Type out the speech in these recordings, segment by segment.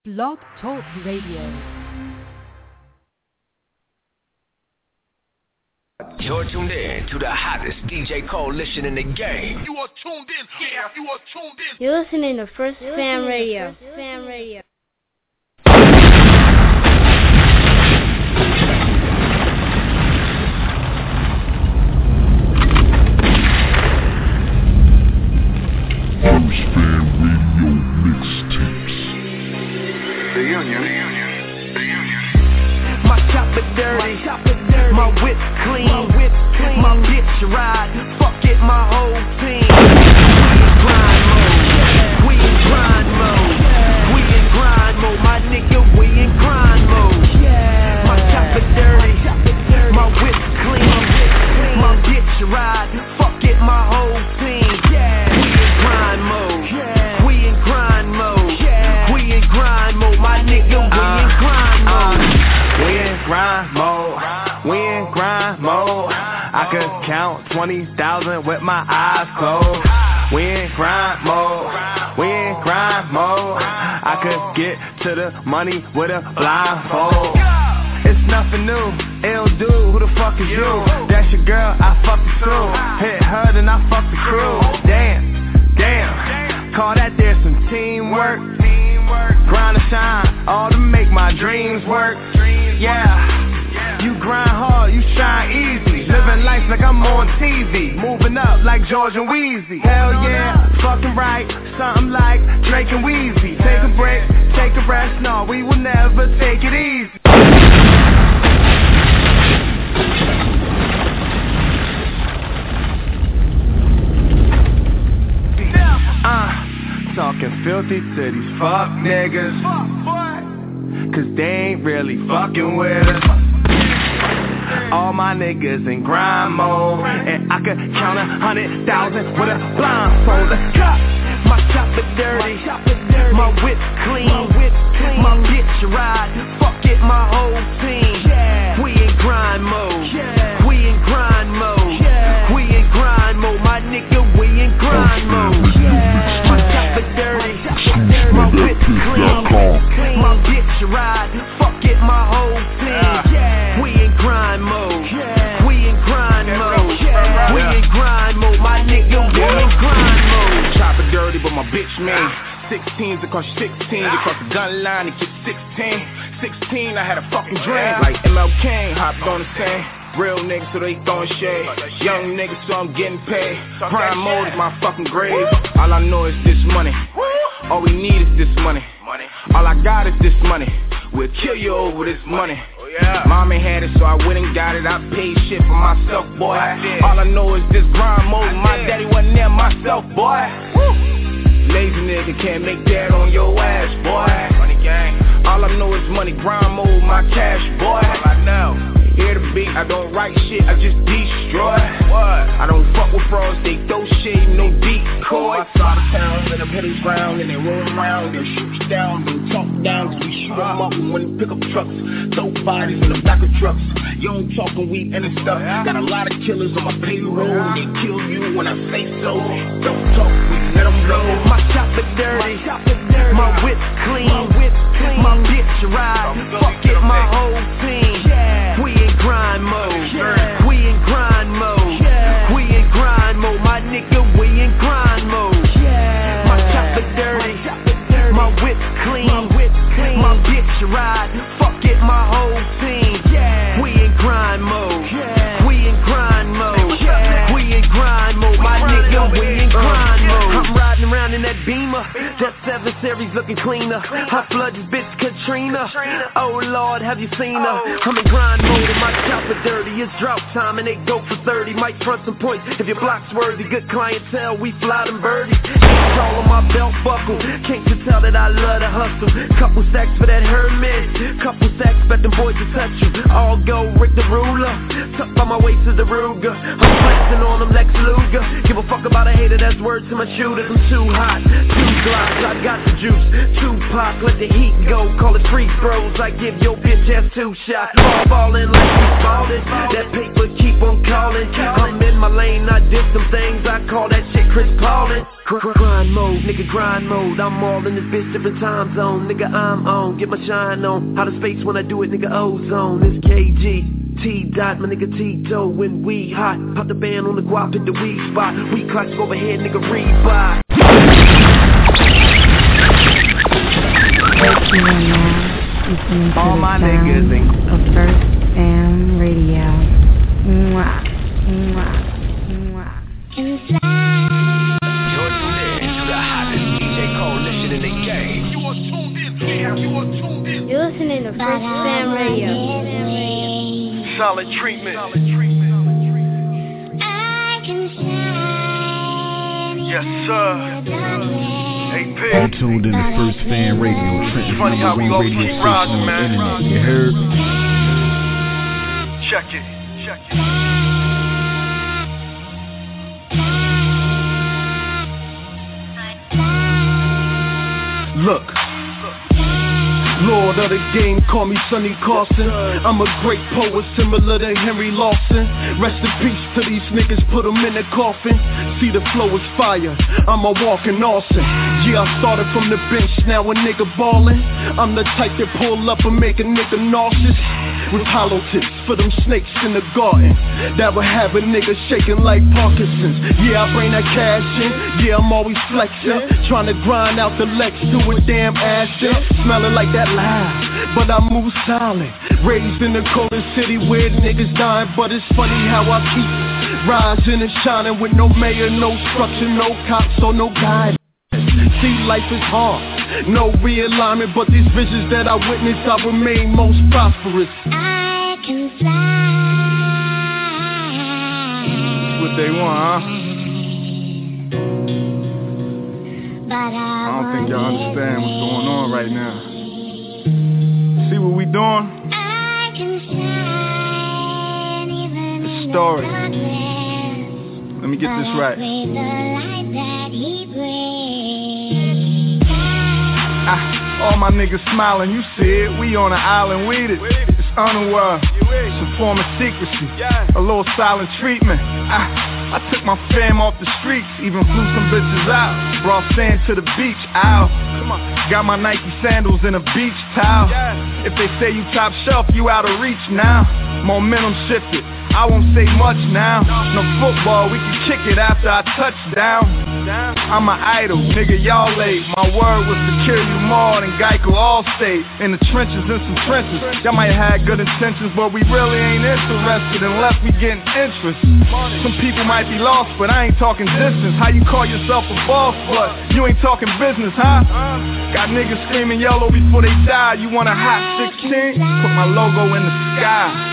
Blog Talk Radio. You're tuned in to the hottest DJ coalition in the game. You are tuned in. Yeah, you are tuned in. You're listening to First Fam Radio. Fam Radio. First Fam Radio mixtapes. The Union. My chopper dirty, my whip clean, my bitch ride, fuck it, my whole team. We in grind mode, we in grind mode, my nigga, we in grind mode. My chopper dirty, my whip clean, my bitch ride, fuck it, my whole team. We in grind mode, we in grind mode, we in grind mode, my nigga, we in grind mode. We in grind mode, we in grind mode. I could count 20,000 with my eyes closed. We in grind mode, we in grind mode. I could get to the money with a blindfold. It's nothing new, ill dude, who the fuck is you? That's your girl, I fucked the crew. Hit her, then I fucked the crew. Damn, call that there some teamwork. Grind and shine, all to make my dreams work. Yeah, you grind hard, you shine easy. Living life like I'm on TV. Moving up like George and Weezy. Hell yeah, fucking right, something like Drake and Weezy. Take a break, take a rest, no, we will never take it easy. Talking filthy to these fuck niggas, cause they ain't really fucking with us. All my niggas in grind mode, and I could count 100,000 with a blindfold. Let's go. My chopper dirty, my whip clean, my bitch ride, fuck it, my whole team. We in grind mode, we in grind mode, we in grind mode, my nigga, we in grind mode. My chopper dirty, my whip clean, my bitch ride, fuck it, my whole team. We in grind mode, we in grind mode, we in grind mode, my nigga, we in grind mode. Chopper dirty, but my bitch mean 16s across 16s across the gun line to get 16. 16, I had a fucking dream like MLK, hopped on the scene. Real niggas, so they throwing shade. Young niggas, so I'm getting paid. Prime mode is my fucking grave. All I know is this money. All we need is this money. All I got is this money. We'll kill you over this money. Mommy had it, so I went and got it. I paid shit for myself, boy. All I know is this grind mode. My daddy wasn't there myself, boy. Lazy nigga can't make that on your ass, boy. All I know is money, grind mode, my cash, boy. All I know. Hear the beat, I don't write shit, I just destroy. I don't fuck with frauds, they throw shit, no decoy. I saw the town, let them hit the ground, and they roll around, they shoot you down, then talk down, cause we shoot them up and when they pick up trucks, throw bodies in the back of trucks. Young talking weed and stuff, got a lot of killers on my payroll, and they kill you when I say so. Don't talk, we let them go. My chopper dirty, my whip clean, my bitch ride, fuck it, my whole team. We in grind mode, we in grind mode, we in grind mode, my nigga, we in grind mode. My chopper dirty, my whip clean, my bitch ride, fuck it, my whole team. We in grind mode, we in grind mode, we in grind mode, my nigga, we in grind mode. I'm riding around in that Beamer, that 7 Series looking cleaner. I flood this bitch Katrina. Oh Lord, have you seen her? I'm in grind mode and my chopper dirty. It's drought time and they go for 30. Might front some points if your block's worthy. Good clientele, we fly them birdies. It's all on my belt buckle. Can't you tell that I love to hustle? Couple stacks for that Hermes, couple stacks bet them boys to touch you. All go Rick the ruler, tuck by my waist to the Ruger. I'm flexing on them Lex Luger. Give a fuck about a hater, that's words to my shooters. I'm too hot, too glocks, I got the juice. Tupac, let the heat go. Call it free throws, I give your bitch ass 2 shots. Ballin' like we ballin', that paper keep on callin'. I'm in my lane, I did some things, I call that shit Chris Paulin'. Grind mode, nigga, grind mode. I'm all in this bitch, different time zone. Nigga, I'm on, get my shine on. Out of space when I do it, nigga, ozone. It's KG, T-Dot, my nigga Tito. When we hot, pop the band on the guap, hit the weed spot. We classic overhead, nigga, rebuy. All my niggas of First Fam Radio. Mwah, mwah, mwah. You're tuned in to the hottest DJ coalition in the game. You are tuned in, fam. You are tuned in. You're listening to First Fam Radio. Solid treatment. Yes, sir. You tuned in to First Fan Radio, Trenton's Funny how we #1 go radio keep station rising, on the man. internet. You heard? Check it. Look, Lord of the game, call me Sonny Carson. I'm a great poet similar to Henry Lawson. Rest in peace to these niggas, put them in a coffin. See the flow is fire, I'm a walking Austin. Yeah, I started from the bench, now a nigga ballin'. I'm the type that pull up and make a nigga nauseous. With hollow tips for them snakes in the garden that would have a nigga shaking like Parkinson's. Yeah, I bring that cash in, yeah, I'm always flexing. Trying to grind out the Lex to a damn acid. Smelling like that loud, but I move silent. Raised in the coldest city where niggas dying, but it's funny how I keep rising and shining with no mayor, no structure, no cops or no guidance. See, life is hard, no realignment, but these visions that I witness, I remain most prosperous. I can fly. What they want, huh? But I don't think y'all understand what's going on right now. See what we doing? I can shine even The story. in the darkness. Let me get this right. The light that he brings. All my niggas smiling, you see it. We on an island with it. It's underworld, some form of secrecy, a little silent treatment. I took my fam off the streets, even flew some bitches out. Brought sand to the beach, ow. Got my Nike sandals in a beach towel. If they say you top shelf, you out of reach now. Momentum shifted, I won't say much now. No football, we can kick it after I touch down. I'm an idol, nigga, y'all late. My word was to kill you more than Geico Allstate. In the trenches, in some trenches. Y'all might have good intentions, but we really ain't interested unless we getting interest. Some people might be lost, but I ain't talking distance. How you call yourself a boss, but you ain't talking business, huh? Got niggas screaming yellow before they die. You want a hot 16? Put my logo in the sky.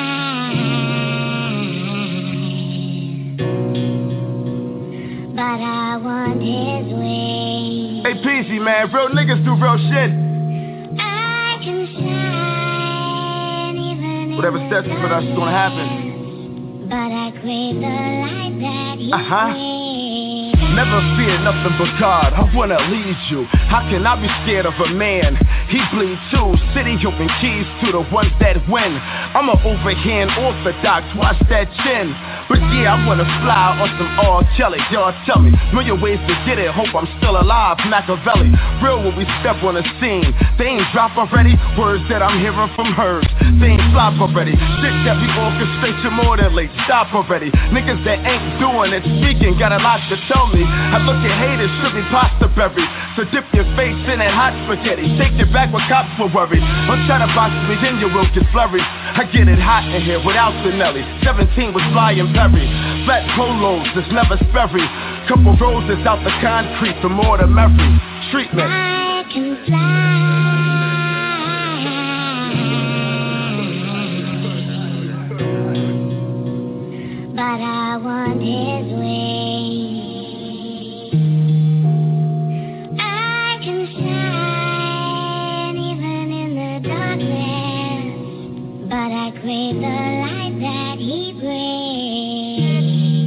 But I want his way. Hey, Peasy, man, real niggas do real shit. I can shine even Whatever in steps the for us is gonna happen. But I crave the light that he brings. Never fear nothing but God, I wanna lead you. How can I be scared of a man? He bleed too, city open keys to the ones that win. I'm an overhand orthodox, watch that chin. But yeah, I wanna fly on some R. Kelly. Y'all tell me, million ways to get it, hope I'm still alive, Machiavelli. Real when we step on the scene. They ain't drop already, words that I'm hearing from hers. They ain't flop already, shit that we orchestrate you more than late. Stop already, niggas that ain't doing it, speaking, got a lot to tell me. I look at haters, strip me pasta berry. So dip your face in that hot spaghetti. Take your back when cops were worried. Don't try to box me in, you will get flurried. I get it hot in here without Spinelli. 17 was flying Perry. Flat polos, it's never sperry. Couple roses out the concrete, the more the merry. Treatment. I can fly. But I want his way. I can shine even in the darkness. But I crave the light that he brings.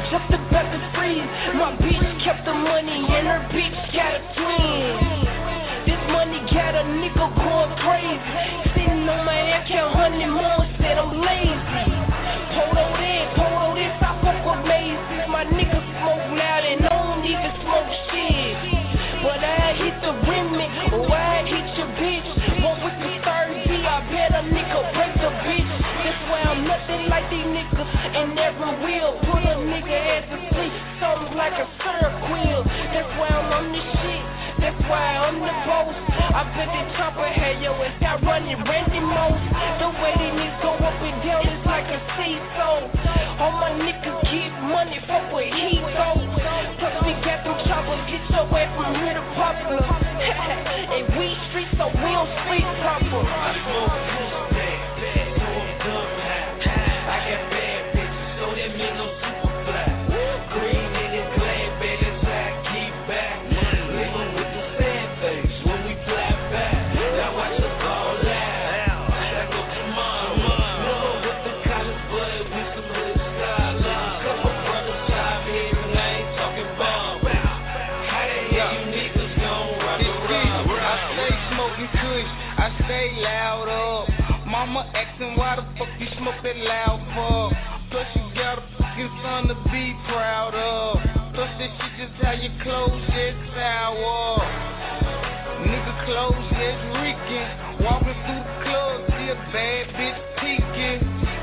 jumped the back and freeze. My bitch kept the money and her bitch got a twin. This money got a nigga going crazy. Sitting on my account, 100 more, said I'm lazy. Polo this, I fuck with mazes. My niggas smoke loud and don't even smoke shit. But I hit the rimmet, or I hit your bitch. One with the third G, I bet a nigga break the bitch. That's why I'm nothing like these niggas and never will. Put a nigga ass to sleep, something like a circle. That's why I'm on this shit. That's why I'm the boss. I bet the chopper had your ass out running Randy Moss. The way these niggas go up and down is like a seesaw. All my niggas get money, fuck with heat though. Plus we got them choppers, get your way from here to popular. And we street, so we don't street proper. I smoke this bad, so I'm dumb high. I got bad bitches, so that means I'm super fly. Green in this glad bag, that's how I keep back. Living with the sad face when we fly back. Now watch us all loud. I go to mama. Never with the college bud, with some hood scholars. Couple brothers top heads and I ain't talking bomb. How the hell you niggas gon' rock the rock? I stay smoking kush, I stay loud up. Mama asking why the fuck you smoke that loud for? Plus you got a fucking son to be proud of. Plus that shit just how your clothes get sour. Nigga clothes get reeking. Walking through the club, see a bad bitch peeking.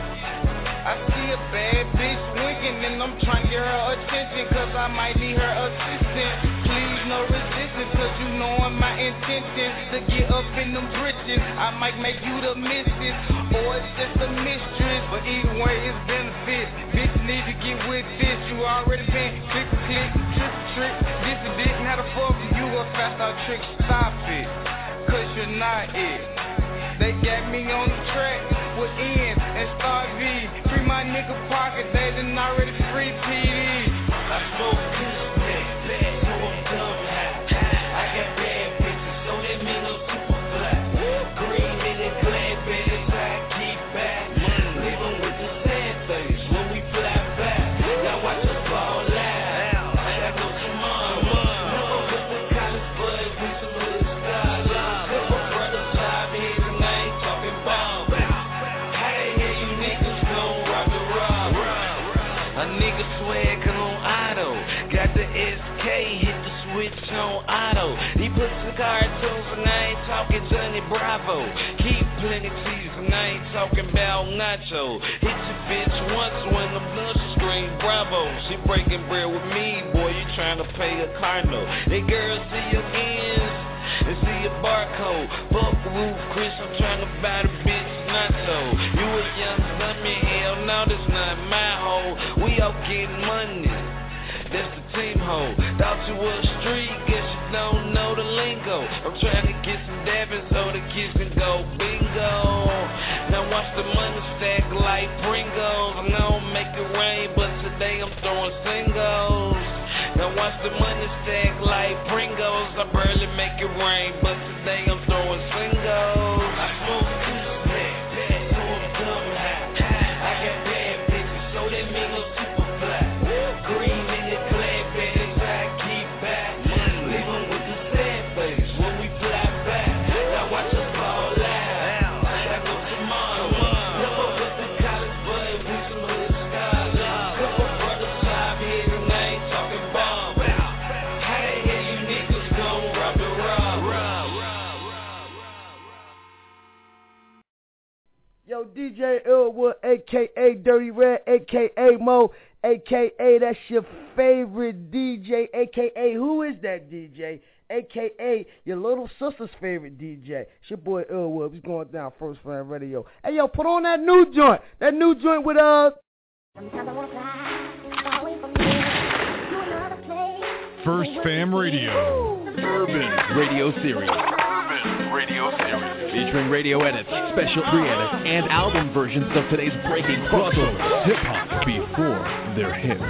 I see a bad bitch winking and I'm trying to get her attention, cause I might need her assistance. Please no resistance, cause you knowin' my intentions to get up in them britches. I might make you the missus, or it's just a mistress, but either way it's benefits. Bitch need to get with this, you already been click, trick, this a dick, not a fuck you a fast out trick, stop it, cause you're not it. They got me on the track with Ian and Star V. Free my nigga pocket, they done already free PD. I smoke this bad, so I'm dumb high. I got bad bitches, so that mean I'm super fly. Green in the glad bag, that's how I keep back. Living with the sad face when we fly back. Now watch us fall loud. I go to mama. Never with the college bud, with some hood scholars. Couple brothers top heads and I ain't talking bomb. How the hell you niggas gon' rock the rock? A nigga swag on auto. Got the SK, hit the switch on auto. He puts the cartoons and I ain't talking Johnny Bravo. Keep plenty cheese and I ain't talking about nacho. Hit your bitch once when the blood scream bravo. She breaking bread with me, boy, you trying to pay a car note. They girls see your ends and see your barcode. Fuck Roof Chris, I'm trying to buy the bitch nacho. You a young dummy, hell no, that's not my hoe. We all getting money, that's the team hoe. Thought you was street, guess you don't know the lingo. I'm trying to get some dabbing so the kids can go bingo. Now watch the money stack like Pringles. I'm gonna make it rain, but today I'm throwing singles. Now watch the money stack like Pringles. I barely make it rain, but today I'm throwing singles. I smoke this bad, so I'm dumb high. I got bad bitches, so that mean I'm super fly. Green in the glad bag, that's how I keep back. Living with the sad face when we fly back. Now watch us fall loud. I go to mama. Never with the college bud, with some hood scholars. Couple brothers top heads and I ain't talking bomb. How the hell you niggas gon' rock the rock? Yo, DJ Elwood, a.k.a. Dirty Red, a.k.a. Mo, a.k.a. that's your favorite DJ, a.k.a. who is that DJ, a.k.a. your little sister's favorite DJ. It's your boy Elwood. He's going down First Fam Radio. Hey, yo, put on that new joint with First Fam Radio. Urban Radio Series. Featuring radio edits, special re-edits, and album versions of today's breaking crossover hip-hop before their hits.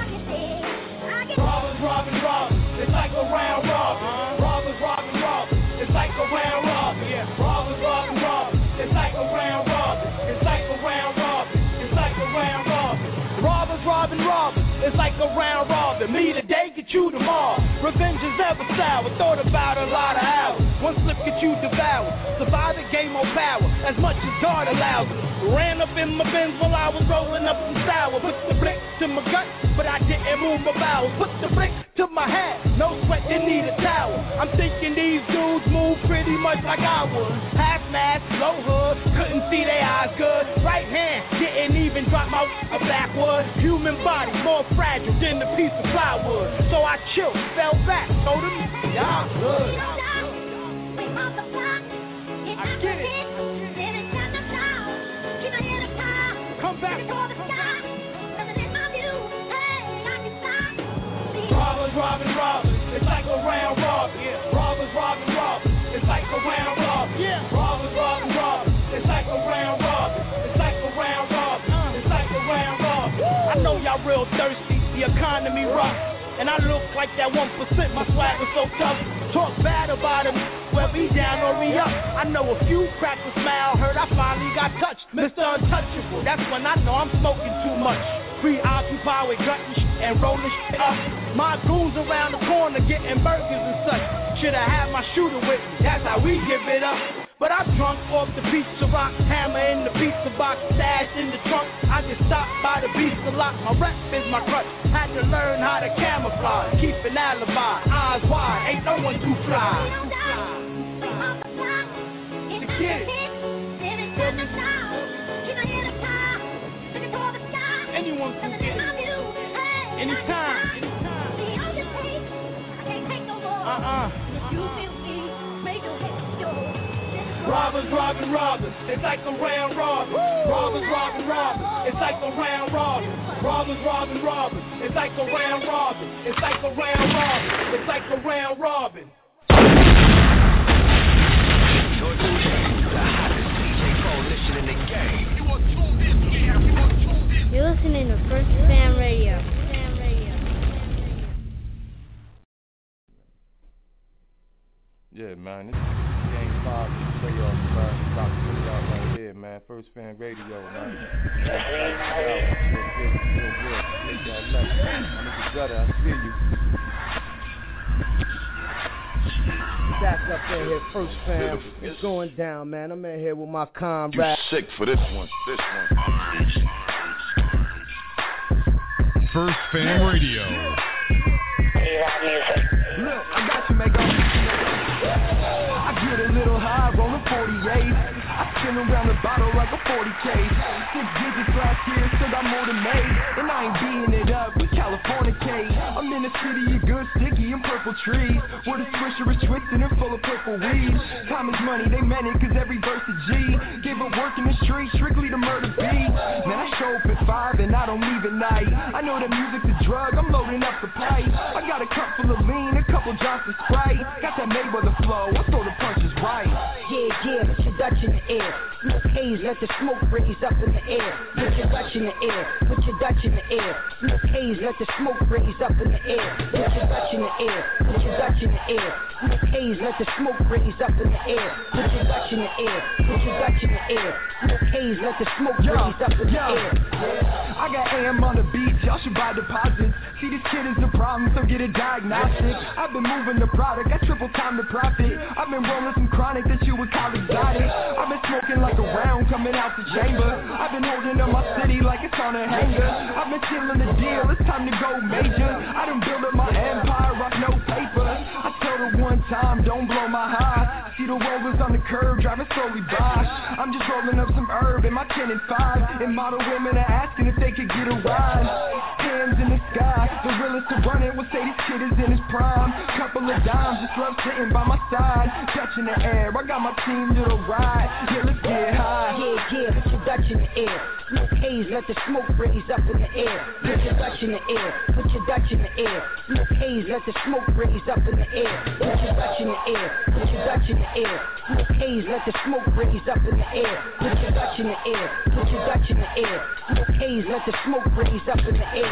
Robbers, it's like a round robin. Robbers, it's like a round robin. Robbers, it's like a round robin. It's like a round robin. It's like a round robin. Robbers, it's like a round robin. Me today, get you tomorrow. Revenge is never sour. Thought about a lot of hours. One slip get you devoured. Survive it, gain more power. As much as God allows it. Ran up in my Benz while I was rolling up some sour. Put the blick to my gut, but I didn't move my bowels. Put the blick to my hat. No sweat, they need a towel. I'm thinking these dudes move pretty much like I would. Half mask, low hood, couldn't see their eyes good. Right hand, didn't even drop my backwood. Human body more fragile than a piece of plywood. So I chilled, fell back, told them, y'all good. I get it. Come back. Robbers, it's like a round robin. Yeah. Robbers, it's like a round robin. Yeah. Robbers, it's like a round robin. It's like a round robin. It's like a round robin. I know y'all real thirsty, the economy rough. And I look like that 1%, my swag was so tough. Talk bad about him, well be down or be up. I know a few cracked a smile, heard I finally got touched. Mr. Untouchable, that's when I know I'm smoking too much. Preoccupied with gutting and rolling up. My goons around the corner getting burgers and such. Should've had my shooter with me, that's how we give it up. But I'm drunk off the pizza rock, hammer in the pizza box, stashed in the trunk. I get stopped by the beast a lot, my rep is my crutch. Had to learn how to camouflage, keep an alibi, eyes wide, ain't no one too fly. To get it. Anyone can get it. Anytime. Robbers, it's like a round robin. Robbers, it's like a round robin. Robbers, it's like a round robin. It's like a round robin. It's like a round robin. You're tuned in to the hottest DJ coalition in the game. You are tuned in, yeah, you are tuned in. You're listening to First Fam Radio. Yeah, man, this is Game 5 playoffs, man. About to put it out right here, man. First Fan Radio, man. Feel good. Take that left. I'm Mr. Gutter, I feel you. Back up in here, First Fam. It's going down, man. I'm in here with my comrade. You sick for this one. First Fan Radio. Look, I got you, make I get a little high, rolling 48. I spin around the bottle like a 40 case. 6 digits last year, still got more than made. And I ain't beating it up with California cake. I'm in the city of good, sticky, and purple trees. Where the swisher is twisted and full of purple weed. Time is money, they meant it, cause every verse a G. Give up work in the street, strictly to murder beat. Man, I show up at 5 and I don't leave at night. I know that music's a drug, I'm loading up the pipe. I got a cup full of lean, a couple drops of Sprite. Got that Mayweather flow, I throw the punches right. Yeah, put your Dutch in the air. Smoke haze, let the smoke raise up in the air. Put your Dutch in the air, put your Dutch in the air. Smoke haze, let the smoke raise up in the air. Put your Dutch in the air, put your Dutch in the air. Smoke haze, let the smoke raise up in the air. Put your Dutch in the air, put your Dutch in the air. Smoke haze, let the smoke raise up in the air. I got AM on the beat, y'all should buy deposits. See, this kid is the problem, so get a diagnostic. I've been moving the product, got triple time to profit. I've been rolling some chronic that you would call exotic. I've been smoking like a round coming out the chamber. I've been holding up my city like it's on a hanger. I've been killing the deal, it's time to go major. I done built up my empire, rock no paper. I told her one time, don't blow my high. See the rollers on the curb, driving slowly by. I'm just rolling up some herb in my 10 and 5. And model women are asking if they could get a ride. Hands in the sky, the realest to run it will say this kid is in his prime. Couple of dimes, just love sitting by my side. Touching the air, I got my team to the ride. Yeah, let's get high. Yeah, put your Dutch in the air. Smoke haze, let the smoke raise up in the air. Put your Dutch in the air, put your Dutch in the air. Smoke haze, let the smoke raise up in the air. Put your Dutch in the air, put your Dutch in the air. Smoke haze, let the smoke raise up in the air. Put your Dutch in the air, put your Dutch in the air. Smoke haze, let the smoke raise up in the air.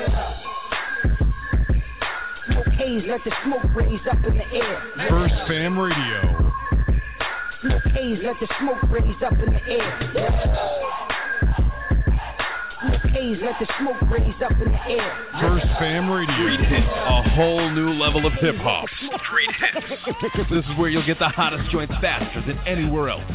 Smoke haze, let the smoke raise up in the air. First Fam Radio. Smoke haze, let the smoke raise up in the air. Smoke haze, let the smoke raise up in the air. First Fam Radio. Street hits, a whole new level of hip hop. Street hits. This is where you'll get the hottest joints faster than anywhere else.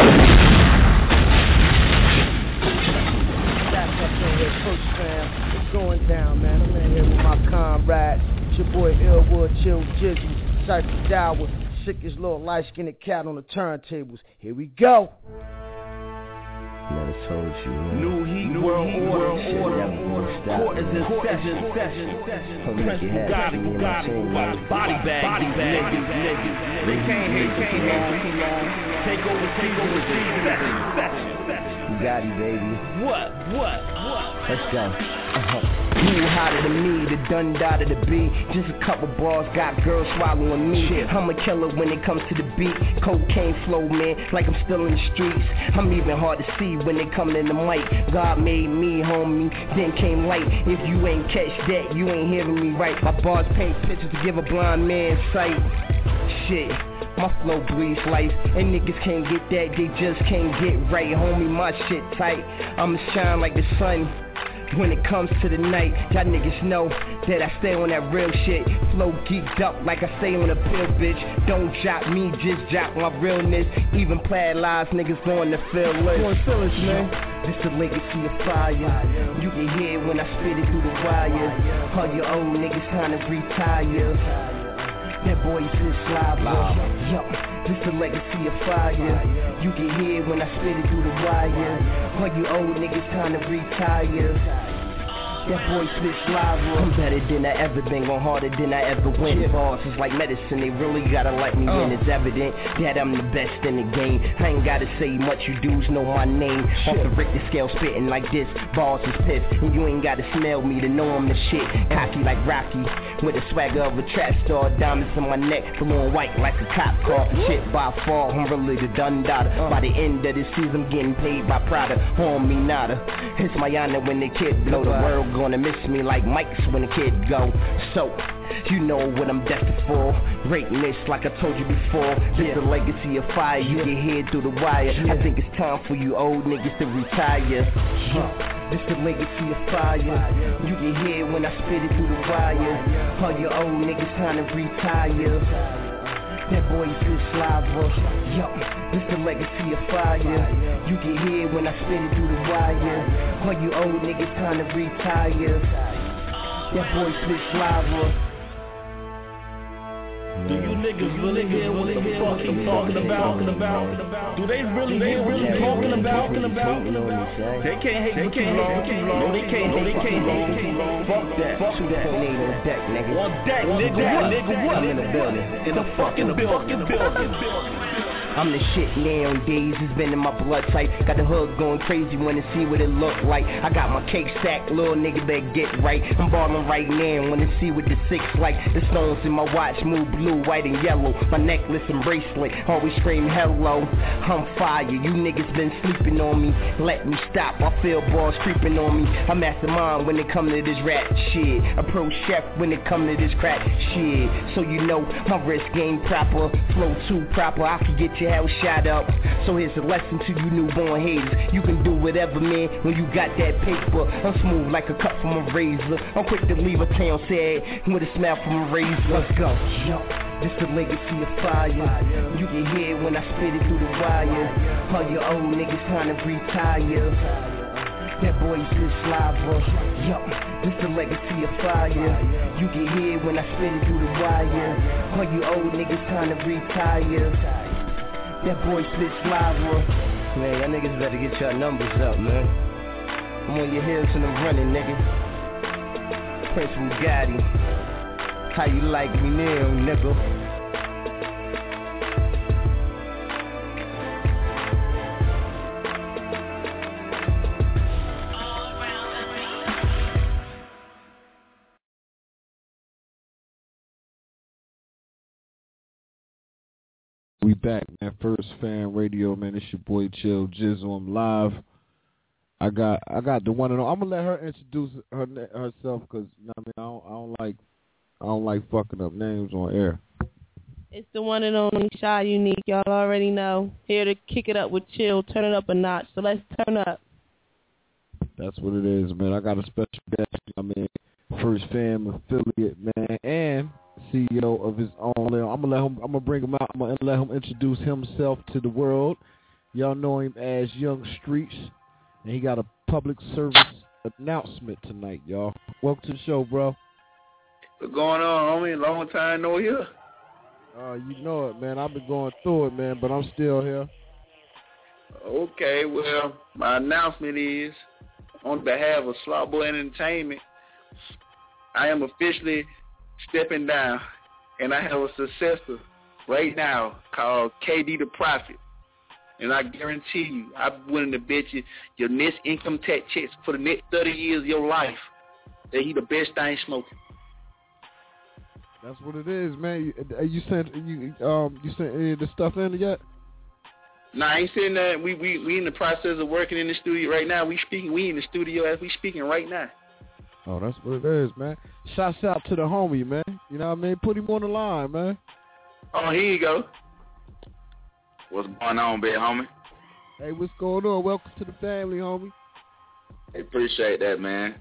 That's up here, First Fam. It's going down, man. I'm in here with my comrade. It's your boy Illwood, Chill Jizzy, Cypher Dower, sickest little light-skinned cat on the turntables. Here we go. Never told you, man. New heat, world order. Court is in session. Prince Bugatti, body bag, niggas. They can't hate too long. Take over, Bugatti, baby. What? Let's go. You hotter than me, the done dotted the B. Just a couple bars, got girls swallowing me. I'm a killer when it comes to the beat. Cocaine flow, man, like I'm still in the streets. I'm even hard to see when they come in the mic. God made me, homie, then came light. If you ain't catch that, you ain't hearing me right. My bars paint pictures to give a blind man sight. Shit. My flow breathes life, and niggas can't get that, they just can't get right. Homie, my shit tight, I'ma shine like the sun when it comes to the night. Y'all niggas know that I stay on that real shit. Flow geeked up like I stay on a pill, bitch. Don't jock me, just jock my realness. Even plaid lies, niggas on the field list. Man. This the legacy of fire. You can hear when I spit it through the wire. All your old niggas trying to retire. That boy is lava. Yup, this the legacy of fire. You can hear when I spit it through the wire. All you old niggas trying to retire. That boy spits lava. I'm better than I ever been, going harder than I ever went. Bars is like medicine, they really gotta like me when it's evident that I'm the best in the game. I ain't gotta say much, you dudes know my name. Off the Richter scale, spitting like this, bars is pissed. And you ain't gotta smell me to know I'm the shit. Cocky like Rocky, with the swagger of a trap star. Diamonds in my neck, glowing white like a cop car. Shit by far, I'm really the done daughter. By the end of the season, I'm getting paid by Prada. On me nada, it's my honor when the kid blow. The world gonna miss me like Mike's when the kid go. So, you know what I'm destined for. Greatness like I told you before. This the legacy of fire, you can hear through the wire. I think it's time for you old niggas to retire. This the legacy of fire. You can hear when I spit it through the wire. All your old niggas trying to retire. That boy is lava. Yup, this the legacy of fire. You can hear when I spit it through the wire. All you old niggas trying to retire. That boy spits lava. Do you niggas really hear what the fuck I'm talking about? Do they really hear what I'm talking about? They can't hate too long. No, they can't hate too long. Fuck that. 2.8 on deck, nigga. On deck, nigga. What? I'm in the building. In the fucking building. I'm the shit nowadays, it's been in my blood type. Got the hood going crazy when they see what it look like. I got my cake stacked, little nigga better get right. I'm ballin' right now when they see what the six like. The stones in my watch move blue, white and yellow. My necklace and bracelet always scream hello. I'm fire, you niggas been sleeping on me. Let me stop, I feel balls creeping on me. I'm mastermind when it come to this rap shit. A pro chef when it come to this crack shit. So you know my wrist game proper, flow too proper. I can get your hell shot up. So here's a lesson to you newborn haters. You can do whatever, man, when you got that paper. I'm smooth like a cut from a razor. I'm quick to leave a town sad with a smell from a razor. Let's go. Yo, this the legacy of fire. You can hear when I spit it through the wire. All your old niggas trying to retire. That boy is lava. Yup, this the legacy of fire. You can hear when I spit it through the wire. All you old niggas trying to retire. That boy spits lava. Man, y'all niggas better get your numbers up, man. I'm on your heels and I'm running, nigga. Prince Bugatti. How you like me now, nigga? We back, man. First Fan Radio, man. It's your boy Chill Jizzle. I'm live. I got the one and all. I'm gonna let her introduce herself because you know what I mean. I don't like fucking up names on air. It's the one and only Shy Unique. Y'all already know. Here to kick it up with Chill, turn it up a notch. So let's turn up. That's what it is, man. I got a special guest, I mean, First Fam affiliate, man, and CEO of his own. I'm gonna bring him out. I'm gonna let him introduce himself to the world. Y'all know him as Young Streets, and he got a public service announcement tonight, y'all. Welcome to the show, bro. What's going on, homie? Long time no here. You know it, man. I've been going through it, man, but I'm still here. Okay, well, my announcement is, on behalf of Slaughter Entertainment, I am officially stepping down, and I have a successor right now called KD the Prophet. And I guarantee you, I'm willing to bet you your next income tax checks for the next 30 years of your life that he the best thing smoking. That's what it is, man. You sent any of the stuff in yet? Nah, I ain't saying that. We in the process of working in the studio right now. We in the studio as we speaking right now. Oh, that's what it is, man. Shouts out to the homie, man. You know what I mean? Put him on the line, man. Oh, here you go. What's going on, big homie? Hey, what's going on? Welcome to the family, homie. I appreciate that, man.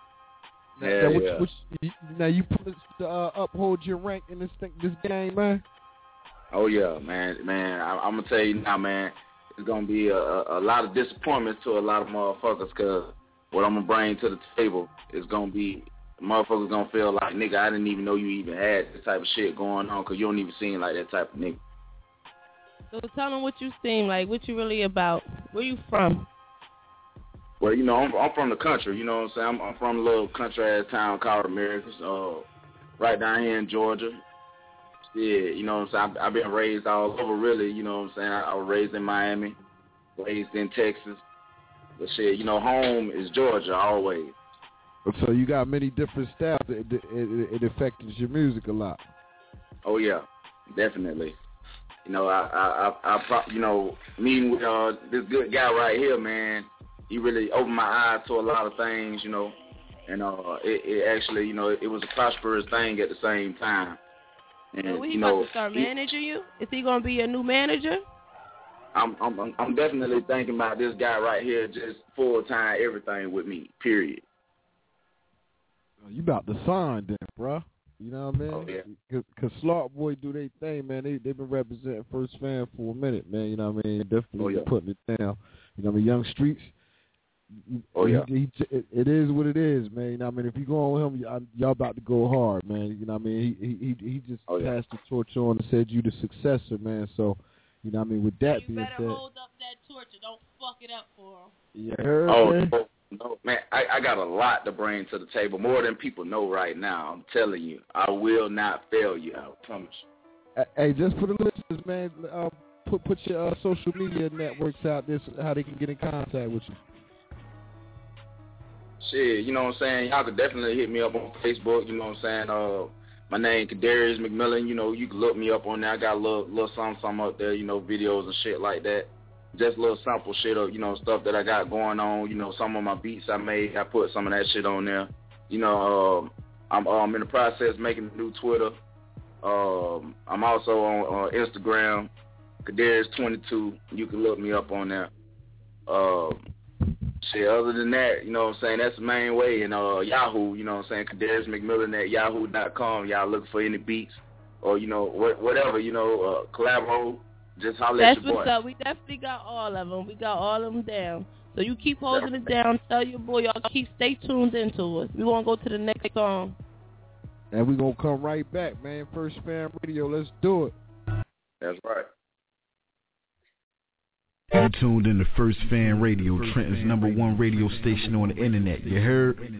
Now you put to uphold your rank in this game, man. Oh yeah, man. I'm gonna tell you now, man. It's gonna be a lot of disappointments to a lot of motherfuckers, cause what I'm gonna bring to the table is gonna be motherfuckers gonna feel like, nigga, I didn't even know you even had this type of shit going on, cause you don't even seem like that type of nigga. So tell them what you seem like, what you really about. Where you from? Well, you know, I'm from the country, you know what I'm saying? I'm from a little country-ass town called Americus, right down here in Georgia. Yeah, you know what I'm saying? I've been raised all over, really, you know what I'm saying? I was raised in Miami, raised in Texas. But shit, you know, home is Georgia always. So you got many different styles. It affected your music a lot. Oh, yeah, definitely. You know, I you know, meeting with this good guy right here, man, he really opened my eyes to a lot of things, you know, and it actually, you know, it was a prosperous thing at the same time. And so he about to start managing you? Is he gonna be a new manager? I'm definitely thinking about this guy right here, just full time everything with me. Period. You about to sign then, bro? You know what I mean? Oh, yeah. Cause Slaughter Boy do their thing, man. They've been representing First Fam for a minute, man. You know what I mean? Definitely putting it down. You know what I mean? Young Streets. Oh yeah. It is what it is, man. You know what I mean? If you go on him, y'all about to go hard, man. You know what I mean? He just passed the torch on and said you the successor, man. So, you know what I mean? With that being said, you better hold up that torch and don't fuck it up for him. Yeah, heard, man. No, man, I got a lot to bring to the table, more than people know right now. I'm telling you, I will not fail you. I promise. Hey, just for the listeners, man, put your social media networks out there so how they can get in contact with you. Shit, you know what I'm saying? Y'all could definitely hit me up on Facebook, you know what I'm saying? My name Kadarius McMillan, you know, you can look me up on there. I got a little something up there, you know, videos and shit like that. Just a little sample shit of, you know, stuff that I got going on. You know, some of my beats I made, I put some of that shit on there. You know, I'm in the process of making a new Twitter. I'm also on Instagram, Kadarius22. You can look me up on there. Shit, other than that, you know what I'm saying, that's the main way. And Yahoo, you know what I'm saying, Kadarius McMillan at yahoo.com. Y'all look for any beats or, you know, whatever, you know, collabo. Just holler at your boy. That's what's up. We definitely got all of them. We got all of them down. So you keep holding it down. Tell your boy, y'all stay tuned into us. We want to go to the next song. And we're going to come right back, man. First Fam Radio. Let's do it. That's right. You tuned in to First Fan Radio, Trenton's #1 radio station on the internet. You heard? Hey,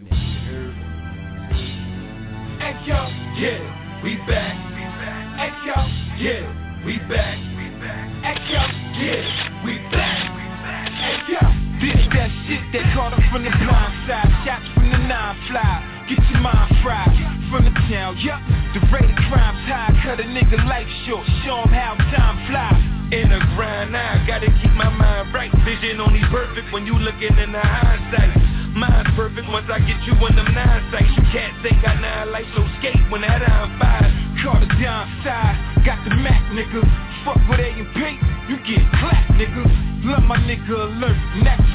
yo, yeah, we back. Hey, yo, yeah, we back. Hey, yo, yeah, we back. Hey, yo, this that shit that caught us from the blind side. Shots from the 9-fly. Get your mind fried. From the town, yup, the rate of crime's high. Cut a nigga life short, show him how time flies. In a grind, I gotta keep my mind right. Vision only perfect when you looking in the hindsight. Mine's perfect once I get you in them 9 sights. You can't think I 9 life, so skate when that I'm 5. Caught a downside, got the Mac, nigga. Fuck with A&P, you get clapped, nigga. Love my nigga alert, and that's a fact.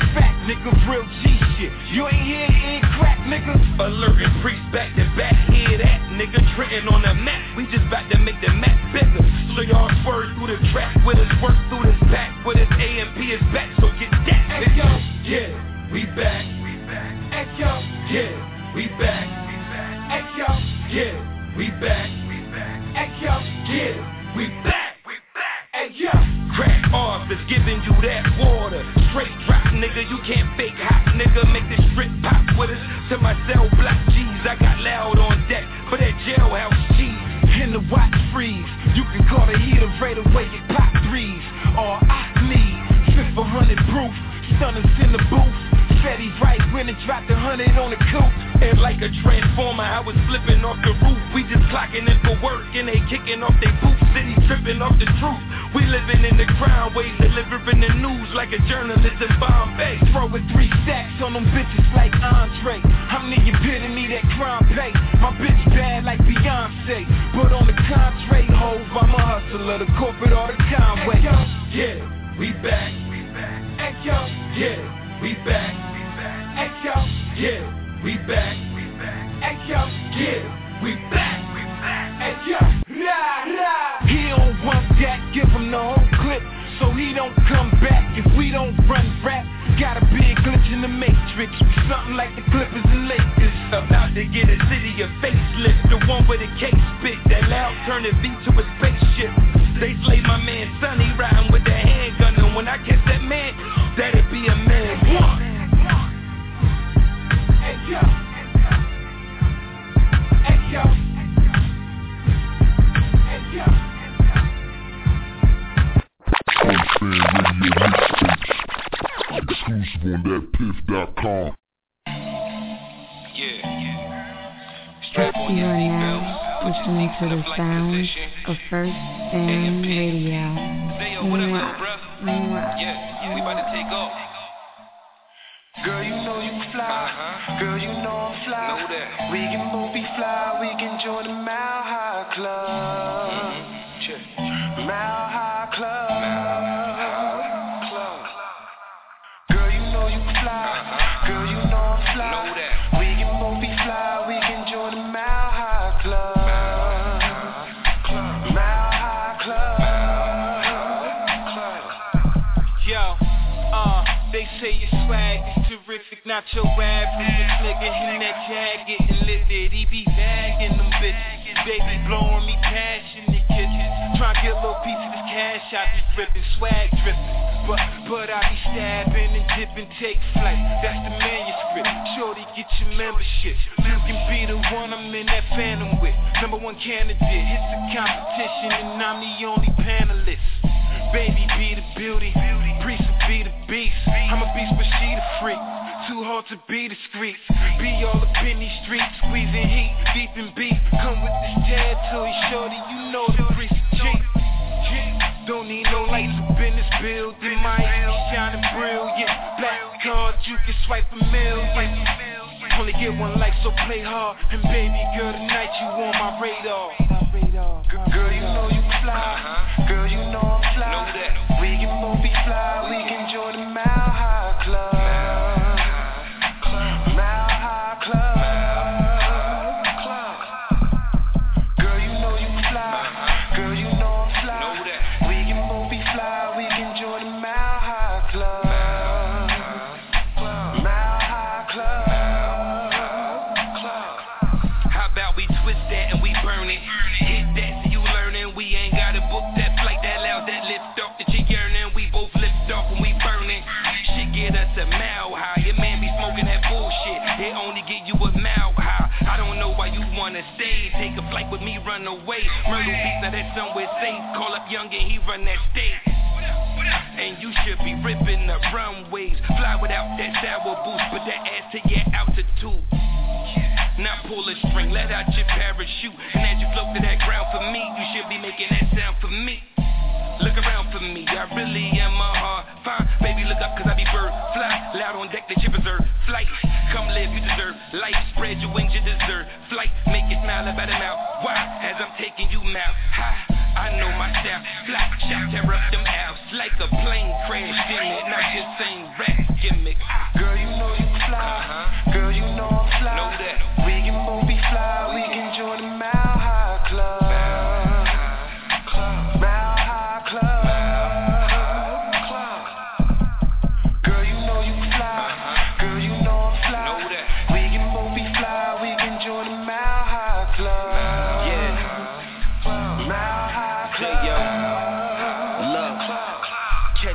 nigga, real G shit. You ain't here eating crack, nigga. Alert and preach back to back, hear that, nigga. Trenton on the map, we just about to make the map bigger. So y'all swerve through the track with us, work through this back with us. AMP is back, so get that, nigga. Yeah, we back. Echo, yeah, we back. Echo, yeah, we back. Echo, yeah, we back. Echo, crack off is giving you that water. Straight drop, nigga, you can't fake hot, nigga. Make the strip pop with us. To my cell block G's, I got loud on deck for that jailhouse cheese. And the watch freeze, you can call the heater right away, get pop threes. All I need, 500 proof, stunners in the booth. Fetty right when it dropped 100 on the coupe. And like a transformer, I was flipping off the roof. We just clocking in for work and they kicking off their boots. City tripping off the truth. We living in the crime wave, delivering the news like a journalist in Bombay. Throwing 3 stacks on them bitches like Andre. I'm the epitome that crime pay. My bitch bad like Beyonce, but on the contrary, hove, I'm a hustler, the corporate or the Conway. Yeah, we back. Echo, yeah, we back. Echo, yeah, we back. Echo, yeah, we back. Echo, he don't want that, give him the whole clip, so he don't come back if we don't run rap. Got a big glitch in the matrix, something like the Clippers and Lakers. About to get a city a facelift, the one with a case spit, that loud turn the beat to a spaceship. They slay my man Sonny, riding with that handgun, and when I catch that man, that'd be a man. One. Echo. Echo. Echo. Exclusive on that piff.com. You are now listening to the sounds of First Fam Radio. Yeah, we about to take off. Girl, you know you fly. Girl, you know I'm fly. Know that. We can both be fly. We can join the Mile High Club. Mile High Club. Girl, you know you fly. Girl, you know I'm fly. Know that. We can both be fly. We can join the Mile High Club. Mile High Club. Yo, they say your swag is terrific, not your average nigga in that jacket and lifted. He be bagging them bitches, baby blowing me passionate kisses. Tryna get a little piece of this cash, I be ripping, swag dripping. But I be stabbing and dipping, take flight. That's the manuscript. Shorty, get your membership. You can be the one I'm in that phantom with. #1 candidate, it's a competition and I'm the only panelist. Baby be the beauty, priest will be the beast. I'm a beast but she the freak, too hard to be discreet. Be all up in these streets, squeezing heat, deep in beef. Come with this tattoo, shorty, you know the priest is cheap. Don't need no lights up in this building, my eyes be shining brilliant. Black cards, you can swipe a million. Only get one life, so play hard. And baby girl, tonight you on my radar. Girl, you know you fly. Girl, you know I'm fly. Know that. We can both be fly. We can join the Mile High Club. Mile High Club. Girl, you know you fly. Girl, you know I'm fly. Know that. We can both be fly. We can join the Mile High Club. Mile High Club. How about we twist that and we burn it? Hit that so you learning. We ain't gotta book that flight that loud, that lift off that you yearning. We both lift off and we burning. Shit get us a mile high. Your man be smoking that bullshit. It only get you a mile high. I don't know why you wanna stay. Take a flight with me, run away. Myrtle Beach, now that's somewhere safe. Call up Youngin, he run that state. And you should be ripping the runways. Fly without that sour boost, but that ass to your altitude. Now pull a string, let out your parachute. And as you float to that ground for me, you should be making that sound for me. Look around for me, I really am a hard fine. Baby, look up cause I be bird fly. Loud on deck that you preserve flight. Come live, you deserve life. Spread your wings, you deserve flight. Make you smile about a mouth. Why? As I'm taking you mouth high. I know my style. Fly, shot, tear up them outs. Like a plane crash, in it. Not just saying rap gimmick.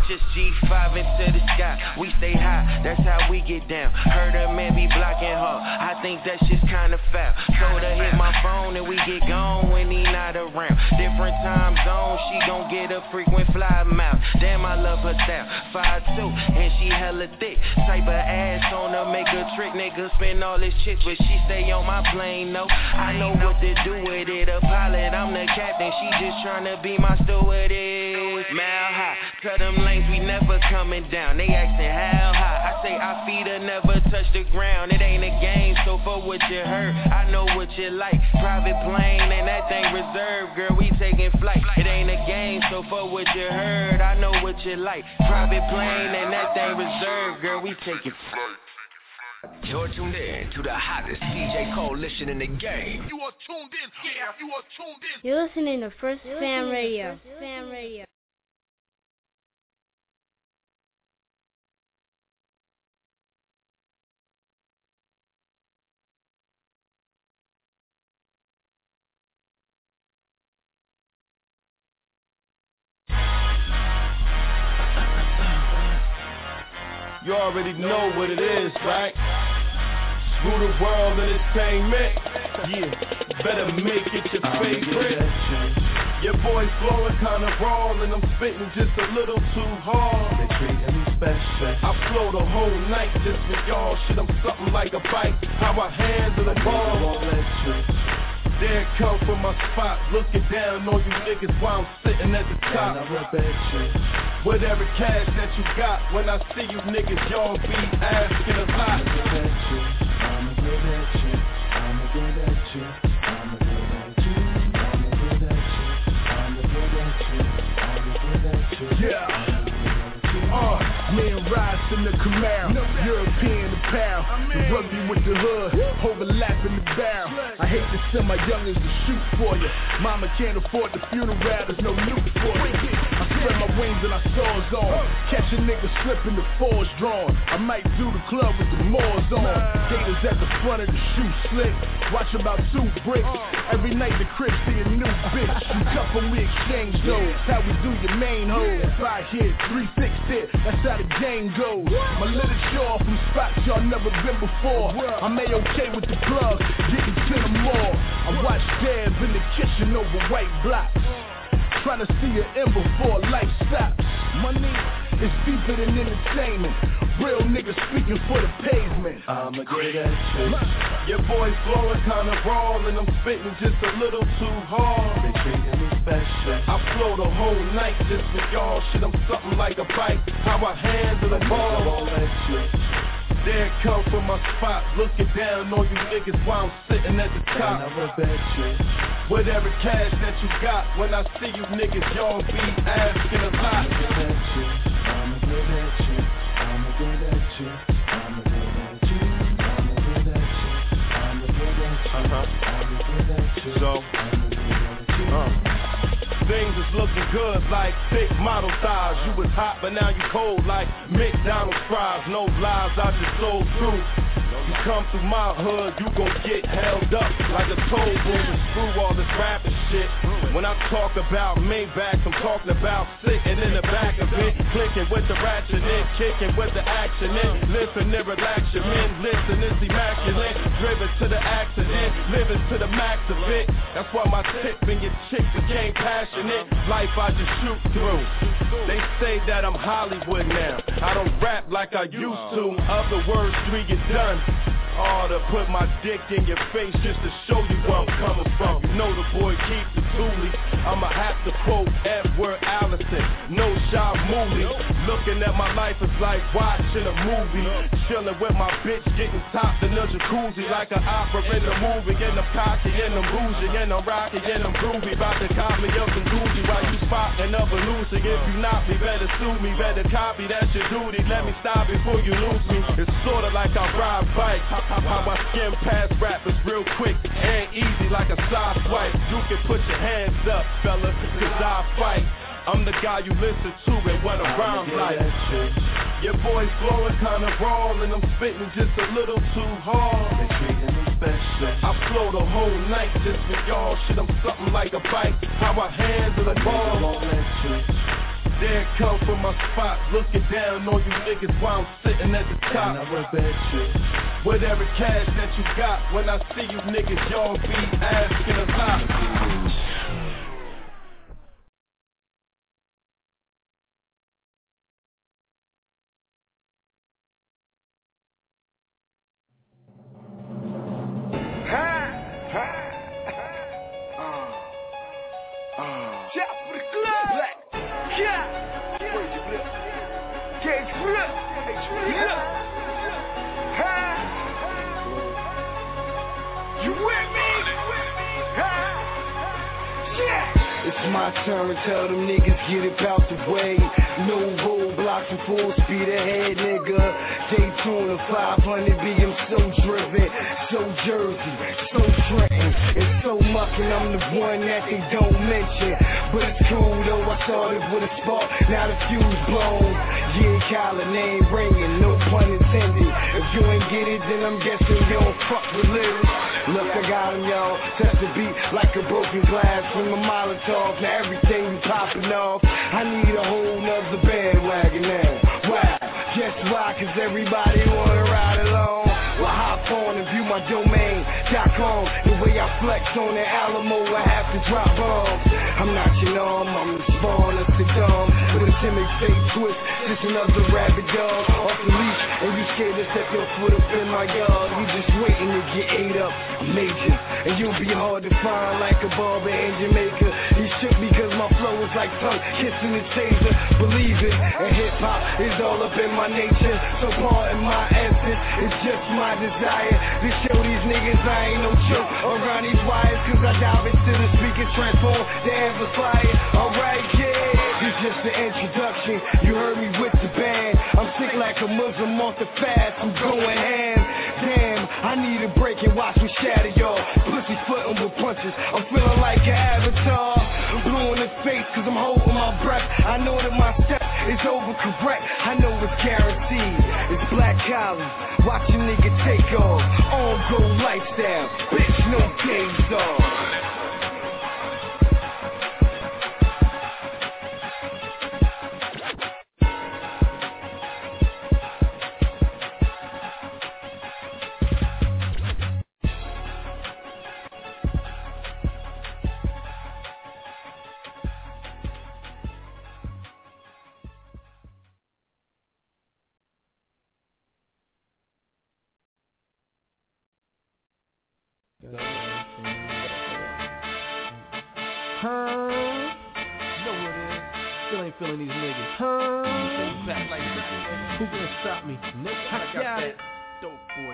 just G5 into the sky. We stay high, that's how we get down. Heard a man be blocking her, I think that shit's kinda foul. Told her hit my phone and we get gone when he not around. Different time zones, she gon' get a frequent fly mouth. Damn, I love her style. 5'2", and she hella thick. Type of ass on her, make a trick. Nigga spend all his chicks, but she stay on my plane, no. I know what to do with it. A pilot, I'm the captain. She just tryna be my stewardess. Mile high, tell them lanes we never coming down. They asking how high. I say our feet will never touch the ground. It ain't a game, so for what you heard, I know what you like. Private plane and that thing reserved, girl, we taking flight. It ain't a game, so for what you heard, I know what you like. Private plane and that thing reserved, girl, we taking flight. You're tuned in to the hottest DJ coalition in the game. You are tuned in, yeah, you are tuned in. You're listening to First Fam Radio. Fam Radio. You already know what it is, right? Screw the world entertainment. Yeah, better make it your favorite. Your boy's flowing kinda raw, and I'm spitting just a little too hard. They treating me special. I flow the whole night just for y'all. Shit, I'm something like a bite. How I handle the ball. There come from my spot, looking down on you niggas while I'm sitting at the top. With every cash that you got, when I see you niggas, y'all be asking a lot. I'ma get at you, I'ma get at you, I'ma get at you, I'ma get at you, I'ma get at you, I'ma get at you. Yeah. Me and Rice in the Camaro, European apparel, the rugby with the hood, overlapping the barrel. I hate to send my youngins to shoot for you. Mama can't afford the funeral, there's no loot for you. I spread my wings and I swords on. Catch a nigga slipping, the fours drawn. I might do the club with the Moors on. Gators at the front of the shoe slick. Watch about 2 bricks. Every night the crib see a new bitch. You cuff and we exchange those. How we do your main hoes. 5 hit, 3 6 hit. That's how the game goes. My literature from spots y'all never been before. I'm A-OK with the plug, getting to the mall. I watch dabs in the kitchen over white blocks. Trying to see an end before life stops. Money is deeper than entertainment. Real niggas speaking for the pavement. I'ma get at you. Your boy's flowing kinda raw, and I'm spitting just a little too hard. They treating me special. I flow the whole night just for y'all. Shit, I'm something like a bite. How I handle the ball. There come from my spot, looking down on you niggas while I'm sitting at the top. With every cash that you got, when I see you niggas, y'all be asking a lot. I'ma get at you, I'ma get at you, I'ma get at you, I'ma get at you, I'ma get at you, I'ma get at you. Things is looking good like big model thighs. You was hot but now you cold like McDonald's fries. No lies, I just sold through. You come through my hood, you gon' get held up like a toll booth and screw all this rapping shit. When I talk about Maybachs, I'm talking about sitting in the back of it, clicking with the ratchet in, kicking with the action in, listen and relax your men, listen it's immaculate, driven to the accident, living to the max of it. That's why my tip and your chick became passionate. Life I just shoot through. They say that I'm Hollywood now. I don't rap like I used to. Other words, 3 get done. Or to put my dick in your face just to show you where I'm coming from. You know the boy keep the toolie. I'ma have to quote Edward Allison. No shot movie. Looking at my life is like watching a movie. Chilling with my bitch, getting topped in a jacuzzi like an opera in a movie. And I'm cocky and I'm bougie and I'm rocky and I'm groovy. About to cop me up some Gucci while you spotting up a Lucy. If you not me, better sue me, better copy, that's your duty. Let me stop before you lose me. It's sorta like I ride bikes. How I skim past rappers real quick and easy like a side swipe. You can put your hands up, fella, cause I fight. I'm the guy you listen to and what a rhyme like. Your boy's flowing kinda raw, and I'm spitting just a little too hard. They treating me special. I flow the whole night just for y'all. Shit, I'm something like a bite. How I handle the ball. dare come from my spot, looking down on you niggas while I'm sitting at the top. And I run that shit. Whatever cash that you got, when I see you niggas, y'all be asking a lot. It's my turn, tell them niggas get it out the way. No roadblocks and full speed ahead, nigga. Daytona 500 B, I'm so driven, so Jersey, so Trenton, and so muckin'. I'm the one that they don't mention, but it's cool though. I started with a spark, now the fuse blown. Yeah, Kyler name ringing, no pun intended. If you ain't get it, then I'm guessing you don't fuck with lyrics. Look, I got him, y'all. Test the beat like a broken glass from a Molotov. Now everything you popping off. I need a whole nother bandwagon now. Why? Guess why? Cause everybody wanna ride along. Well, hop on and view my domain.com. The way I flex on the Alamo, I have to drop bombs. I'm not your norm, I'm the spawn of the dumb. With a timid fake twist, just another rabbit dog off the leash. And you scared to step your foot up in my yard. You just waiting to get ate up, major. And you'll be hard to find like a barber in Jamaica. He shook because my flow is like tongue kissing the taser. Believe it, and hip hop is all up in my nature. So part of my essence, it's just my desire to show these niggas I ain't no joke around these wires. Cause I dive into the speaker, transform the amplifier. Alright, yeah, it's just the introduction. You heard me with the band. I'm sick like a Muslim off the fast. I'm going ham. Damn, I need a break and watch me shatter y'all. Pussy's footin' with punches. I'm feeling like an avatar. Blue in the face cause I'm holding my breath. I know that my step is overcorrect. I know it's guaranteed. It's black collar. Watch a nigga take off. On-go lifestyle. Bitch, no days off. Feeling these niggas. Back like who gonna stop me? Nigga, I got that dope boy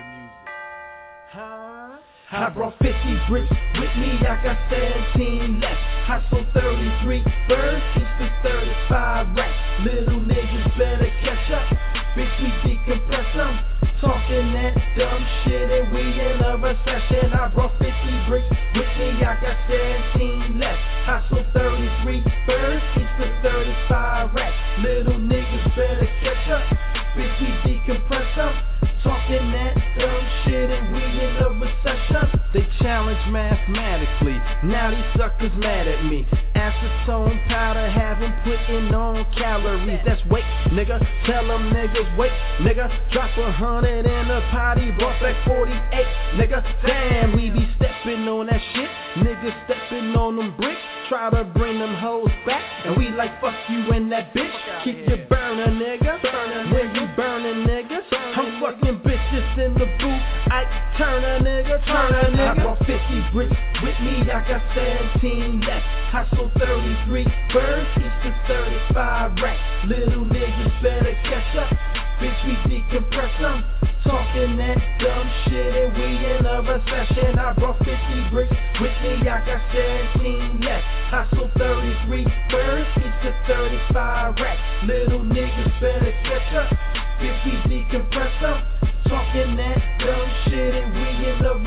music. I brought 50 bricks with me, I got 17 left. I sold 33 birds, each for 35 racks. Little niggas better catch up, bitch we decompress them. Talking that dumb shit and we in a recession. I brought 50 bricks with me, I got 17 left. I sold 33 birds, each for 35 racks. Little niggas better catch up, bitch we decompress them. Talking that dumb shit and we in a recession. They challenge mathematically, now these suckers mad at me. Acetone powder have them putting on calories. That's weight, nigga, tell them niggas wait, nigga. Drop 100 in a potty, brought back 48, nigga. Damn, we be stepping on that shit, niggas stepping on them bricks. Try to bring them hoes back, and we like fuck you and that bitch. Keep your burner, nigga. When you burning, nigga. I'm fucking bitches in the booth. I turn a nigga. I brought 50 bricks with me, I got 17 left. I sold 33 birds, each to 35 racks. Little niggas better catch up, bitch we decompress them. Talking that dumb shit and we in a recession. I brought 50 bricks with me, I got 17 left. I sold 33 birds, each to 35 racks. Little niggas better catch up, bitch we decompress them. Talking that dumb shit and we in a recession.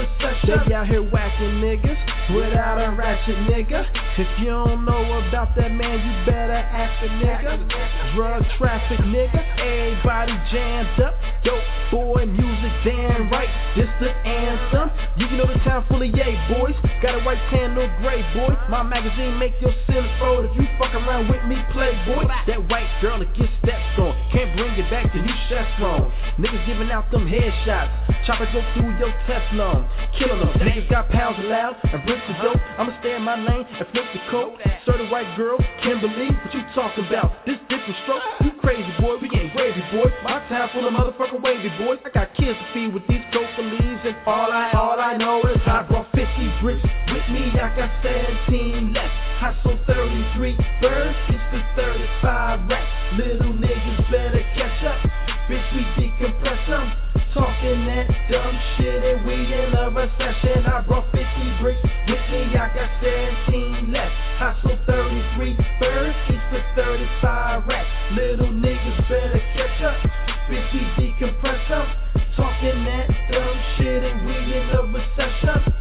They out here whacking niggas without a ratchet nigga. If you don't know about that, man, you better ask a nigga. Drug traffic nigga, everybody jammed up. Dope boy music, damn right, this the anthem. You know the town full of yay boys. Got a white tan, no gray boy. My magazine make your sins fold. If you fuck around with me, playboy. That white girl that gets steps on, can't bring it back till you Chevron. Niggas giving out them headshots. Chopper go through your Teflon. Killing them. Niggas got pounds allowed and bricks of dope. I'ma stay in my lane and flip the coat. Certain white girl, Kimberly, what you talking about? This different stroke. You crazy boy, we getting gravy boy. My town full of motherfucking wavy boys. I got kids to feed with these coca-leaves, and all I know is I brought 50 bricks with me. I got 17 left. I sold 33 birds, it's for 35 racks. Little niggas better catch up. Bitch, we decompress them. Talking that dumb shit and we in a recession. I brought 50 bricks with me, I got 17 left. I sold 33 birds, each for 35 racks. Little niggas better catch up. Bitch, we decompress them. Talking that dumb shit and we in a recession.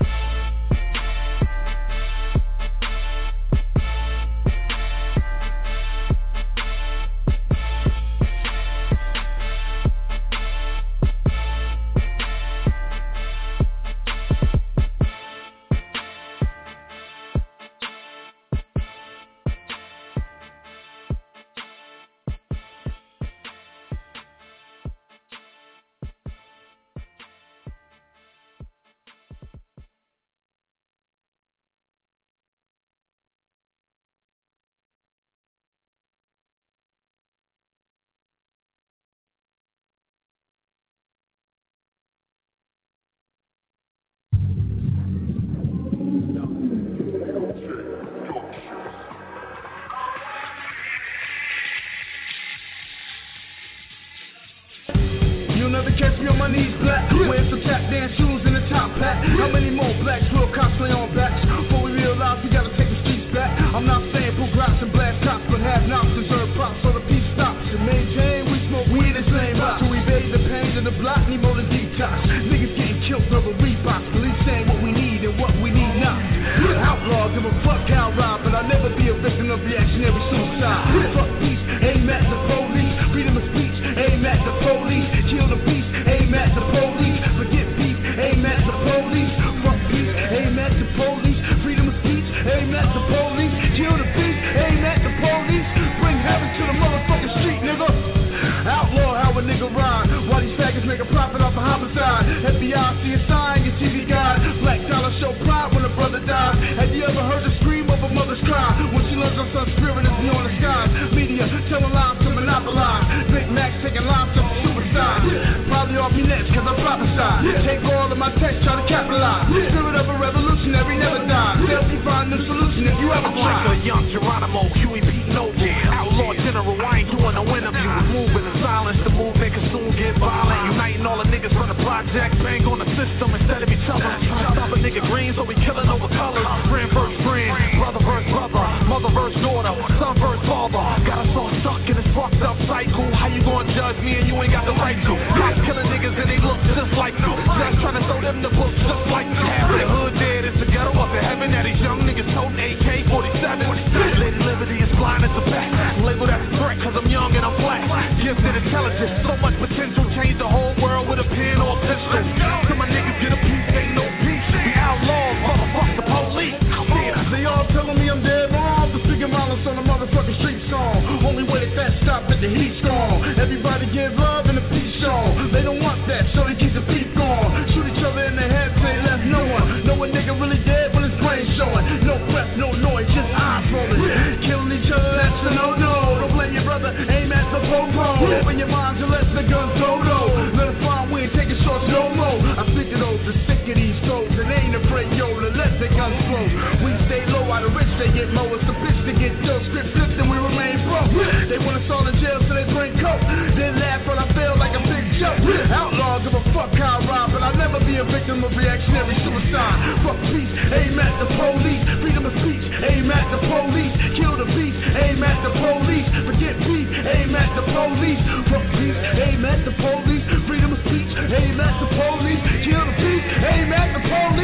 Catch me on my knees black, wearing some tap dance shoes and a top hat. How many more blacks will cosplay on backs? Before we realize we gotta take the streets back. I'm not saying pull grass and blast cops, but have knocks, deserve props so the peace stops. To maintain, we smoke weed and same box. To evade the pain of the block, need more than detox. Niggas getting killed over Reeboks. Police saying what we need and what we need not. Outlaw, give a fuck how I ride, but I'll never be a victim of reactionary suicide. Fuck peace, aim at the police. Freedom of speech, aim at the police. Kill the beast, aim at the police. Forget peace, aim at the police. Fuck peace, aim at the police. Freedom of speech, aim at the police. Kill the beast, aim at the police. Bring heaven to the motherfucking street, nigga. Outlaw how a nigga ride, while these faggots make a profit off a homicide. FBI see a sign, your TV guide. Black dollar show pride when a brother dies. Have you ever heard the scream of a mother's cry when she learns her son's spirit is beyond the skies? Media telling lies to monopolize. Big Macs taking lives to superstars. Probably off me next cause I prophesy. Take all of my text, try to capitalize. Spirit of a revolutionary never dies. Help you find a solution if you ever try. Like a young Geronimo, Huey P. Noble. Outlaw general, I ain't doing no interview. Moving in silence, the movement can soon get violent. Uniting all the niggas from the project, bang on the system instead of each other. Stop a nigga green, so we killing over colors. Friend versus friend, brother versus brother, mother versus daughter, son versus father. Got us all stuck in this fucked up cycle. How you gonna judge me and you ain't got the right to? Cops killing niggas and they look just like you. Just trying to throw them the books just like you. Half the hood dead, it's the ghetto up in heaven. Now these young niggas toting AK-47. Lady Liberty is blind as a bat. Labeled as a threat cause I'm young and I'm black. Gifted intelligence, so much potential. Change the whole world with a pen or a pistol. So my niggas get a piece, ain't no peace. We outlaws, motherfuck the police. They all telling me I'm dead wrong for speaking violence on the motherfucking street song. Only way that stop at the heat strong. Everybody give love and a peace song. They don't want that, so they keep the beat going. Shoot each other in the head, say left no one. Know a nigga really dead when his brain showing. No breath, no noise, just eyes rolling. Killing each other, that's a no-no. Don't blame your brother, aim at the po-po. Open your mind to let the guns go-go. Let it fly, we ain't taking shorts no more. I think of those, the sick of these codes. And they ain't afraid, yo, to let the guns flow. We stay low, out of rich they get low. It's the bitch to get dope, script flipped and we remain broke. They want us all in jail so they bring coke. Then laugh when I feel like a big joke. Outlaw, give a fuck how I ride, but I'll never be a victim of reactionary suicide. Fuck peace, aim at the police. Freedom of speech, aim at the police. Kill the beast, aim at the police. Forget peace, aim at the police. Fuck peace, aim at the police. Freedom of speech, aim at the police. Kill the beast, aim at the police.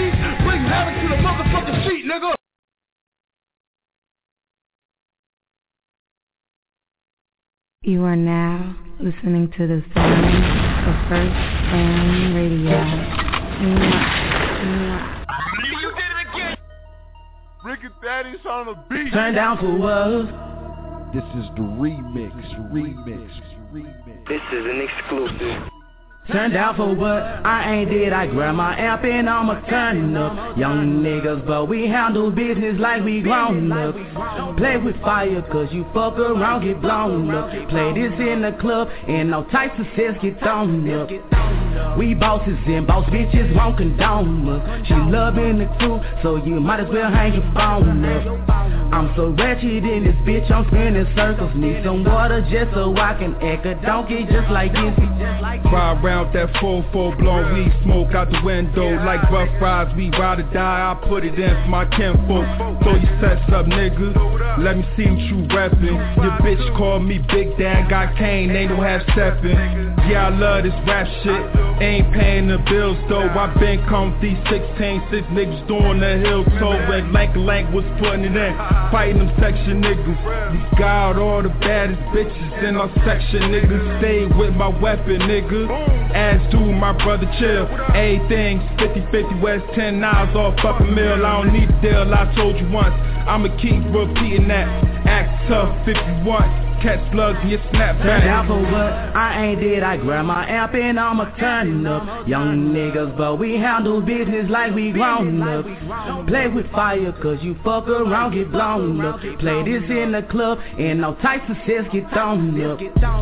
You are now listening to the sound of First Fam Radio. Ricky Daddy's on the beat. Turn down for what? This is the remix. This is an exclusive. Turn down for what? I ain't dead, I grab my amp and I'ma turn up. Young niggas, but we handle business like we grown up. Play with fire, cause you fuck around, get blown up. Play this in the club, and all types of sets get thrown up. We bosses and boss bitches won't condone us. She loving the crew, so you might as well hang your phone up. I'm so wretched in this bitch, I'm spinning circles. Need some water just so I can act a donkey just like Izzy. Ride round that 4-4 blowing weed smoke out the window. Like rough rides, we ride or die, I put it in for my kinfolk. Throw your sets up, nigga, let me see what you reppin'. Your bitch call me Big Dan, got cane, they don't have steppin'. Yeah, I love this rap shit, ain't paying the bills though. I been comfy, 16, 6 niggas doing the hill toe. And Lank was putting it in, fighting them section niggas. We got all the baddest bitches in our section, niggas. Stay with my weapon, nigga. As do my brother Chill. Everything's 50-50, West 10 miles off up a mill. I don't need a deal, I told you once, I'ma keep repeating that. Act tough if you want, catch slugs in your snapback. Turn out for what? I ain't dead, I grab my amp and I'ma turn up. Young niggas, but we handle business like we grown up. Play with fire, cause you fuck around, get blown up. Play this in the club, and all types of sets get thrown up.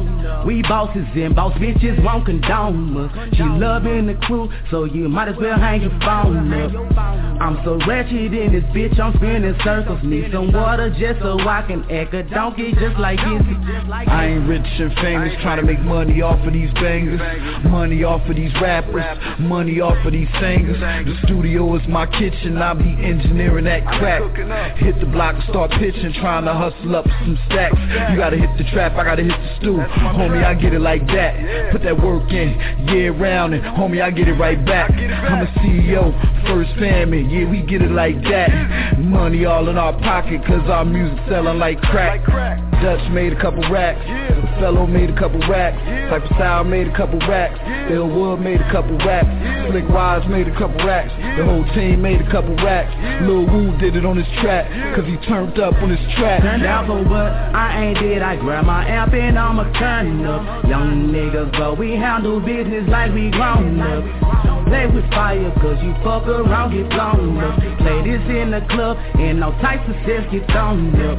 We bosses and boss bitches won't condone us. She loving the crew, so you might as well hang your phone up. I'm so wretched in this bitch, I'm spinning circles. Need some water just so I can act a donkey just like Izzy. I ain't rich and famous, trying to make money off of these bangers, money off of these rappers, money off of these singers. The studio is my kitchen, I be engineering that crack. Hit the block and start pitching, trying to hustle up some stacks. You gotta hit the trap, I gotta hit the stew. Homie, I get it like that. Put that work in, year round, and homie, I get it right back. I'm a CEO, First Family, yeah, we get it like that. Money all in our pocket, cause our music selling like crack. Dutch made a couple racks, Fellow made a couple racks, Cypher Style made a couple racks, Ill Wood made a couple racks, Slick Wise made a couple racks, the whole team made a couple racks. Lil Wu did it on his track, cause he turned up on his track. Turned out for what? I ain't dead, I grab my amp and I'ma turn up. Young niggas, but we handle business like we grown up. Play with fire, cause you fuck around, get blown up. Play this in the club, and all types of sets get thrown up.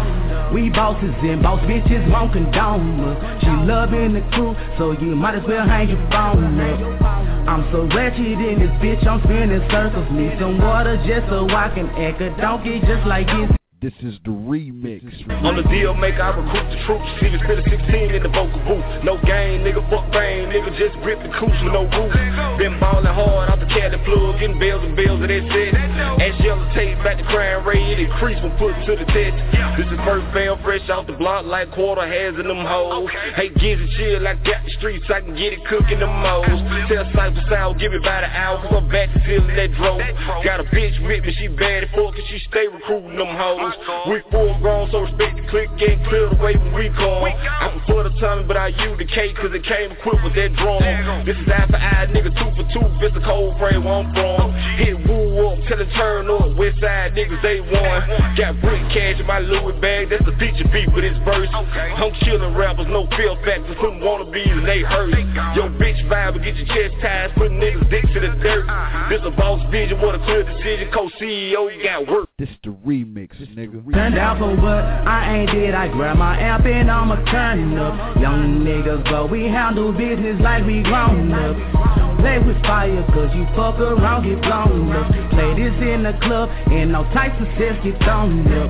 We bosses and boss bitches won't condone us. She loving the crew, so you might as well hang your phone up. I'm so wretched in this bitch, I'm spinning circles. Need some water just so I can act a donkey just like Izzy. This is the remix. On the deal maker, I recruit the troops. See the spit of 16 in the vocal booth. No game, nigga, fuck fame. Nigga, just grip the cooch with no roof. Been ballin' hard out the caddy plug, getting bells and bells of that set. Ash yellow tape back to crime rate, it increased when put to the test. This is First Fam, fresh off the block like quarter hands in them hoes. Hey, get it chill, I got the streets, I can get it cooking them moles. Tell Cypher Style, give it by the hour, cause I'm back to feeling that drove. Got a bitch with me, she bad as fuck, cause she stay recruiting them hoes. We full grown, so respect the click, getting clear the way when we gone. I prefer the timing, but I use the K, cause it came equipped with that drum. This is eye for eye, nigga, 2 for 2, it's a cold frame where I'm from. Hit woo up, tell it turn up, west side niggas, they won. Got brick cash in my Louis bag, that's the feature beat for this verse. I'm chillin' rappers, no feel factors, putting wannabes and they hurt. Yo, bitch vibe, get your chest ties, putting niggas dicks in the dirt. This a boss vision, what a clear decision, co-CEO, you got work. This the remix, nigga. Turned out for what? I ain't dead, I grab my amp and I'ma turn up. Young niggas, but we handle business like we grown up. Play with fire, cause you fuck around, get blown up. Play this in the club, and all types of sets get thrown up.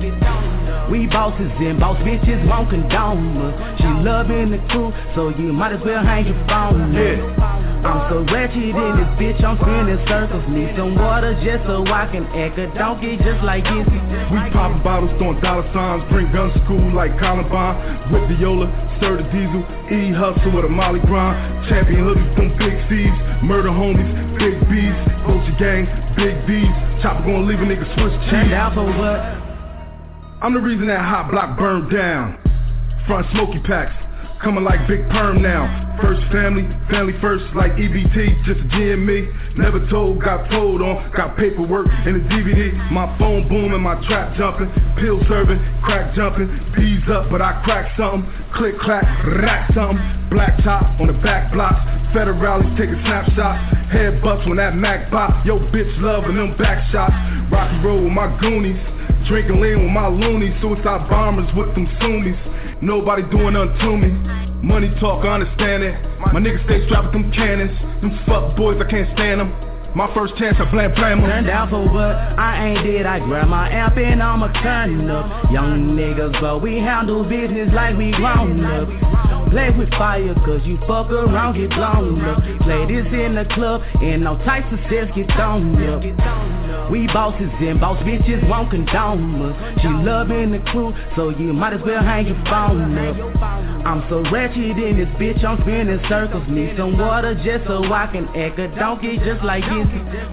We bosses and boss bitches won't condone us. She loving the crew, so you might as well hang your phone up. I'm so wretched in this bitch, I'm spinning circles. Need some water just so I can act a donkey just like Izzy. We poppin' bottles, throwing dollar signs, bring guns to school like Columbine. Whip Viola, stir the diesel, E-hustle with a Molly grind. Champion hoodies, them big C's, murder homies, big B's, Culture gang, big B's. Chopper gonna leave a nigga switch cheese. Turned out for what? I'm the reason that hot block burned down. Front smoky packs, coming like Big Perm now. First family, family first like EBT, just a G and me. Never told, got told on, got paperwork in the DVD. My phone booming, my trap jumping, pill serving, crack jumping, P's up, but I crack something. Click, clack, rack something. Black top on the back blocks, federales taking snapshots. Head bust when that Mac pop. Yo, bitch loving them back shots. Rock and roll with my goonies, drinking lean with my loonies. Suicide bombers with them Sumis. Nobody doing nothing to me. Money talk, I understand it. My niggas stay strapped with them cannons. Them fuck boys, I can't stand them. My first chance, I blame them. Turned out for what I ain't did. I grab my amp and I'ma turn up. Young niggas, but we handle business like we grown up. Play with fire, cause you fuck around, get blown up. Play this in the club, and no types of sets get thrown up. We bosses and boss bitches won't condone us. She loving the crew, so you might as well hang your phone up. I'm so wretched in this bitch, I'm spinning circles. Need some water just so I can act a donkey just like this.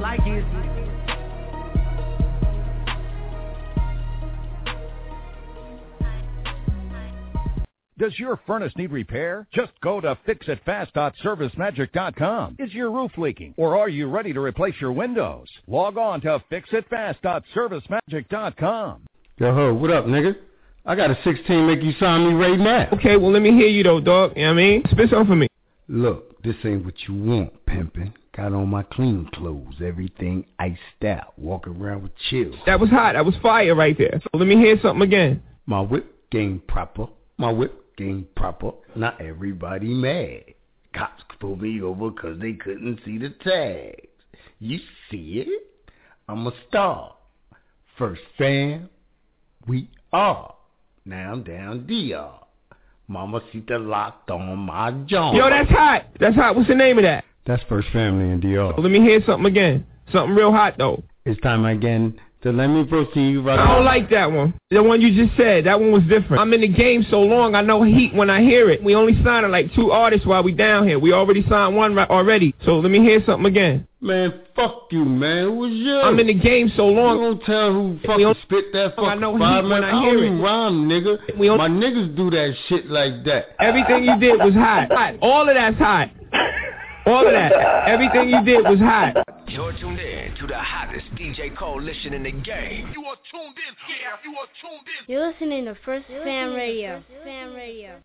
Does your furnace need repair? Just go to fixitfast.servicemagic.com. Is your roof leaking? Or are you ready to replace your windows? Log on to fixitfast.servicemagic.com. Yo, ho, what up, nigga? I got a 16 make you sign me right now. Okay, well, let me hear you, though, dog. You know what I mean? Spit something for me. Look, this ain't what you want, pimpin'. Got on my clean clothes, everything iced out, walking around with chills. That was hot. That was fire right there. So let me hear something again. My whip game proper. My whip game proper. Not everybody mad. Cops pulled me over because they couldn't see the tags. You see it? I'm a star. First fam, we are. Now I'm down DR. Mamacita locked on my jaw. Yo, that's hot. That's hot. What's the name of that? That's First Family in DR. Let me hear something again. Something real hot, though. It's time again to let me proceed right I don't like that one. The one you just said, that one was different. I'm in the game so long, I know heat when I hear it. We only signed like 2 artists while we down here. We already signed one already. So let me hear something again. Man, fuck you, man. Who was you? I'm in the game so long. You don't tell who fucking spit that fucking 5 minutes. I hear it. Rhyme, nigga. My niggas do that shit like that. Everything you did was hot. All of that's hot. All of that. Everything you did was hot. You're tuned in to the hottest DJ coalition in the game. You are tuned in. Yeah, you are tuned in. You're listening to First Fam Radio. Fam Radio.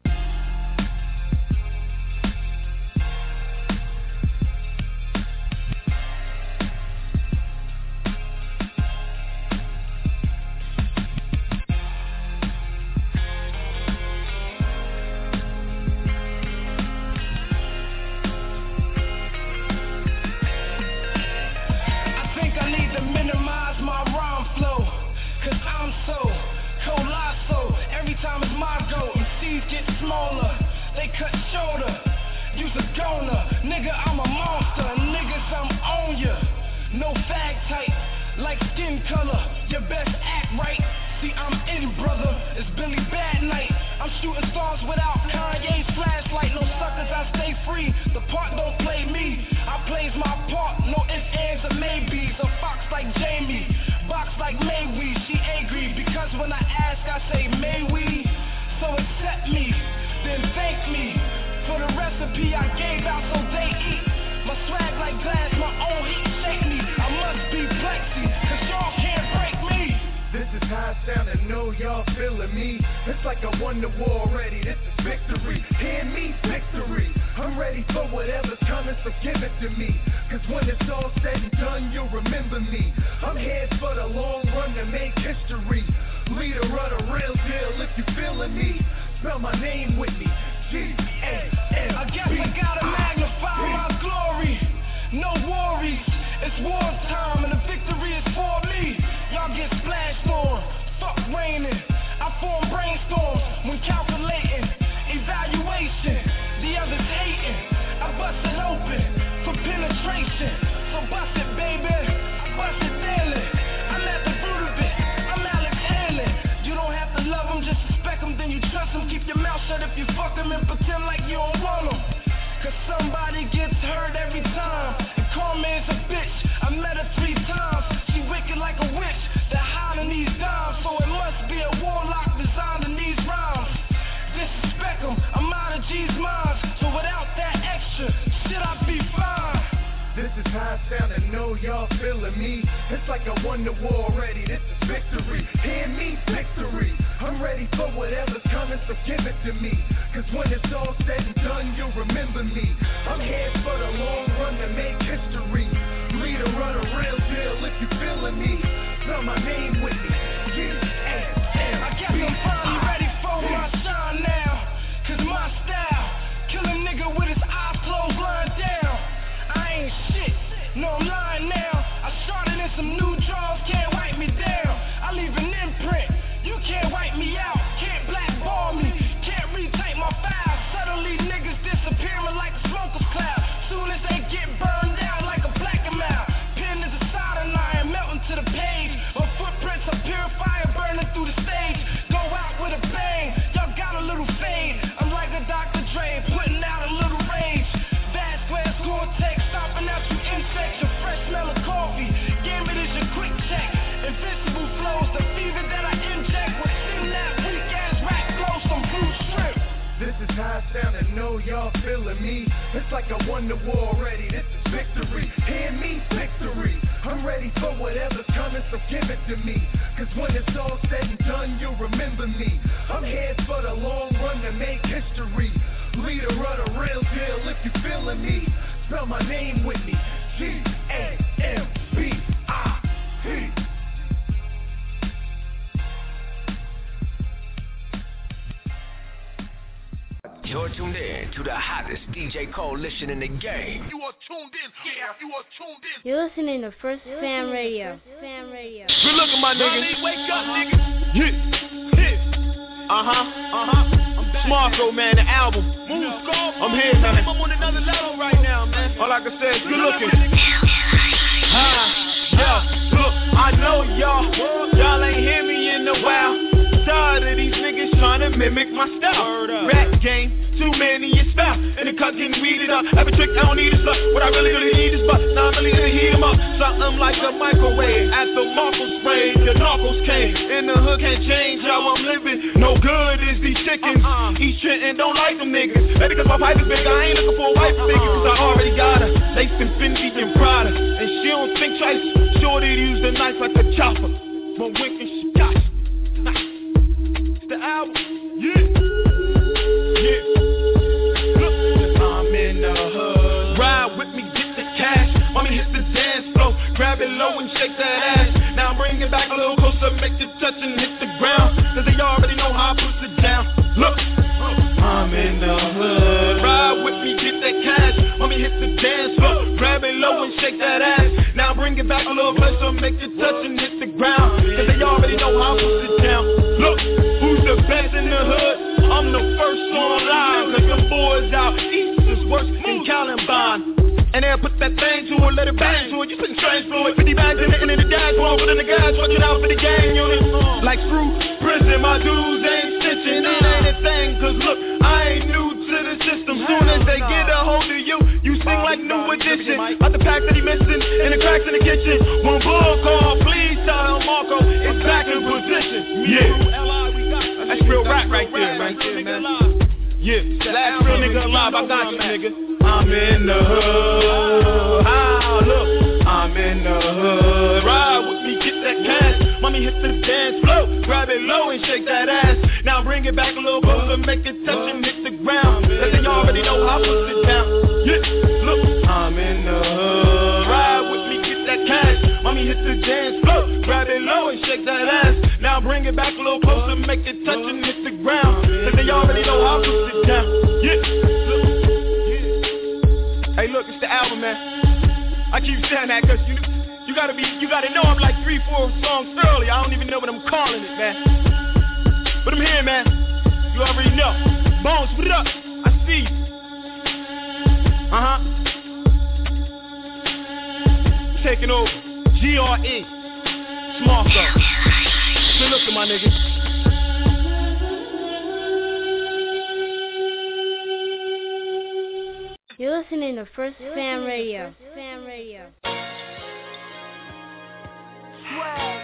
Time is my go. MCs get smaller, they cut shorter. Use a goner, nigga, I'm a monster. Niggas, I'm on ya. No fag type, like skin color. Your best act right. See, I'm in, brother. It's Billy Bad Night. I'm shooting stars without Kanye's flashlight. No suckers, I stay free. The part don't play me. I plays my part. No ifs, ands, or maybes. A fox like Jamie, box like May-we. She angry because when I ask, I say may we. So accept me, then thank me for the recipe I gave out so they eat. My swag like glass, my own heat shake me. I must be plexi, cause y'all can't break me. This is how I sound, I know y'all feeling me. It's like I won the war already, this is victory. Hear me, victory. I'm ready for whatever's coming, so give it to me. Cause when it's all said and done, you'll remember me. I'm headed for the long run to make history. Leader of the real deal, if you feeling me, spell my name with me. G-A-M-B. I guess I gotta magnify my glory. No worries, it's war time and the victory is for me. Y'all get splashed on, fuck raining. I form brainstorms when calculating. Evaluation, the others hating. I bust it open for penetration. So bust it, baby, I bust it daily. I'm at the root of it, I'm Alex Haley. You don't have to love them, just respect them, then you trust them. Keep your mouth shut if you fuck them and pretend like you don't want them. Cause somebody gets hurt every time. And Carmen's a bitch, I met her 3 times. She wicked like a witch, that hiding these dimes. So it must be a warlock designed in these rhymes. Disrespect them, I'm out of G how I sound, I know y'all feeling me. It's like I won the war already, this is victory. Hear me, victory. I'm ready for whatever's coming, so give it to me. Cause when it's all said and done, you'll remember me. I'm here for the long run to make history. Leader run a real deal if you feeling me. Spell my name with me. G-A-M-B. I guess I'm finally ready for my shine now. Cause my style, kill a nigga with his eyes closed, lying down. I ain't shit, no I'm lying now. I started in some new draws, can't wipe me down. I leave an imprint, you can't wipe me out. Can't blackball me, can't retype my files. Suddenly niggas disappearing like a smoker's cloud. Soon as they get burned out like a black amount. Pen is a soldering iron, melting to the page. My footprints are purifier, burning through the stage. Go out with a bang, y'all got a little fade. I'm like a Dr. Dre, putting out a little rage. Vast glass Gore-Tex, stopping out your insects. Your fresh smell of coffee, Gambit is your quick check. Invincible flows, the fever that I inject. With sin that weak ass rap flows, some blue strip. This is how I sound, I know y'all feeling me. It's like I won the war already, this is victory. Hear me, victory. I'm ready for whatever's coming, so give it to me. Cause when it's all said and done, you'll remember me. I'm here for the long run to make history. Leader of a real deal if you feeling me. Spell my name with me. G-A-M-B-I-T. You're tuned in to the hottest DJ coalition in the game. You are tuned in. Yeah, you are tuned in. You're listening to First Fam Radio. Fam Radio. Good looking, my nigga. Wake up, nigga. Yeah. Smarko, man, the album. I'm here, man. I'm on another level right now, man. All I can say is good looking. Yeah, look, I know y'all ain't hear me in a while. Tired of these niggas trying to mimic my style. Rap game, too many is foul. And the cut getting weeded up. Every trick I don't need is luck. What I really need is butt. Now I'm really gonna heat them up. Something like a microwave. At the Marcos spray, the narcos came. In the hood can't change how I'm living. No good is these chickens. Eat shit and don't like them niggas. Maybe cause my pipe is big, I ain't looking for a wife figure. Cause I already got her. Laced in Fendi and Prada. And she don't think twice. Shorty to use the knife like a chopper. One wink and she got you. The album, yeah. Look, I'm in the hood. Ride with me, get the cash. Mommy hit the dance floor, grab it low and shake that ass. Now I'm bringing back a little closer, make it touch and hit the ground. Cause they already know how I put it down. Look, I'm in the hood. Ride with me, get that cash. Mommy hit the dance floor, grab it low and shake that ass. Now I'm bringing back a little closer, make it touch and hit the ground. Cause they already know how I put it down. Look, who's the best in the hood? I'm the first on line. Cause them boys out east is worse than Columbine. And they'll put that thing to it, let it bang to it. You putting strange fluid, 50 bags in the end of the dash, one foot in the gas, watching out for the gang unit. Like screw prison, my dudes ain't stitching. It ain't a thing, cause look, I ain't new to the system. Soon as they get a hold of you, you sing like new edition. Out the pack that he missing, in the cracks in the kitchen. When Bull call, please tell him Marco, it's back in position. Yeah, that's real rap right there, man. Yeah, last real nigga alive, I got you, nigga. I'm in the hood. Ah, look, I'm in the hood. Ride with me, get that cash. Mommy hit the dance floor, grab it low and shake that ass. Now bring it back a little closer, make it touch and hit the ground. Cause they already know how I put it down. Yeah, look, I'm in the hood. Ride with me, get that cash. Mommy hit the dance floor, grab it low and shake that ass. Now bring it back a little closer, make it touch and hit the ground. Cause they already know how I put it down. Yeah, look. Hey, look, it's the album, man. I keep saying that because you gotta know I'm like 3-4 songs early. I don't even know what I'm calling it, man. But I'm here, man. You already know. Bones, put it up. I see you. Taking over. GRE. Smarko. Good looking, my nigga. You're listening to First Fam Radio. Fam Radio. Swag.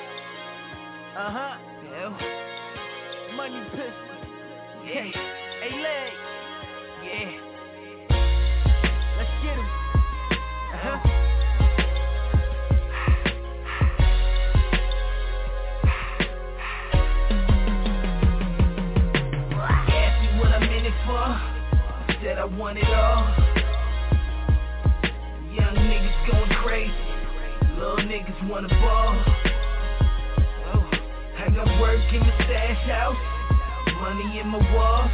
Yeah. Money pistol. Yeah. Hey, leg. Yeah. Let's get him. Ask me what I'm in it for. Said I want it all. Young niggas going crazy. Little niggas wanna ball. Oh, I got work in the stash house. Money in my walls.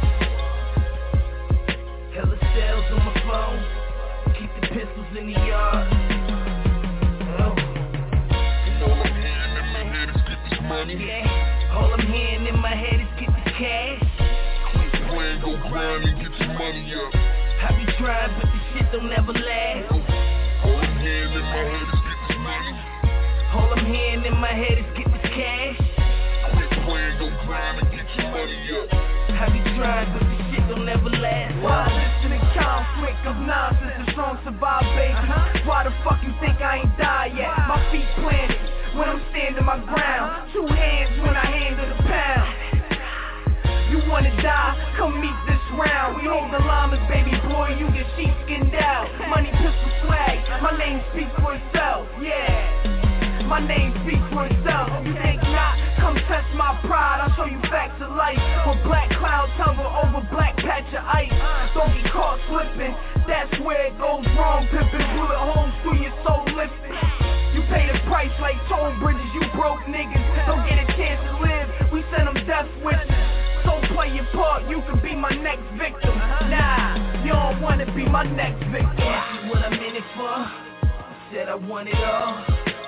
Hella sales on my phone. Keep the pistols in the yard. Oh. And all I'm hearing in my head is get this money. Yeah. All I'm hearing in my head is get this cash. Quit playing, go grind and get your money up. I be trying, but this shit don't never last. All I'm hearing in my head is get this money. All I'm hearing in my head is get this cash. Quit playing, go grind and get your money up. I be trying, but this shit don't never last. Why listen to conflict of nonsense? The strong survive, baby. Why the fuck you think I ain't died yet? My feet planted when I'm standing my ground. 2 hands when I handle the pound. You wanna die? Come meet this round. We hold the llamas, baby boy. You get sheepskinned out. Money, pistol, swag. My name speaks for itself. Yeah. My name speaks for itself. You think not? Come test my pride. I'll show you facts of life. With black clouds hover over black patch of ice. Don't get caught slipping. That's where it goes wrong. Pippin' bullet holes through your soul lifting. You pay the price like toll bridges. You broke niggas. Don't get a chance to live. We send them death wishes. So play your part. You could be my next victim. Nah, you don't wanna be my next victim. Ask me what I'm in it for. Said I want it all.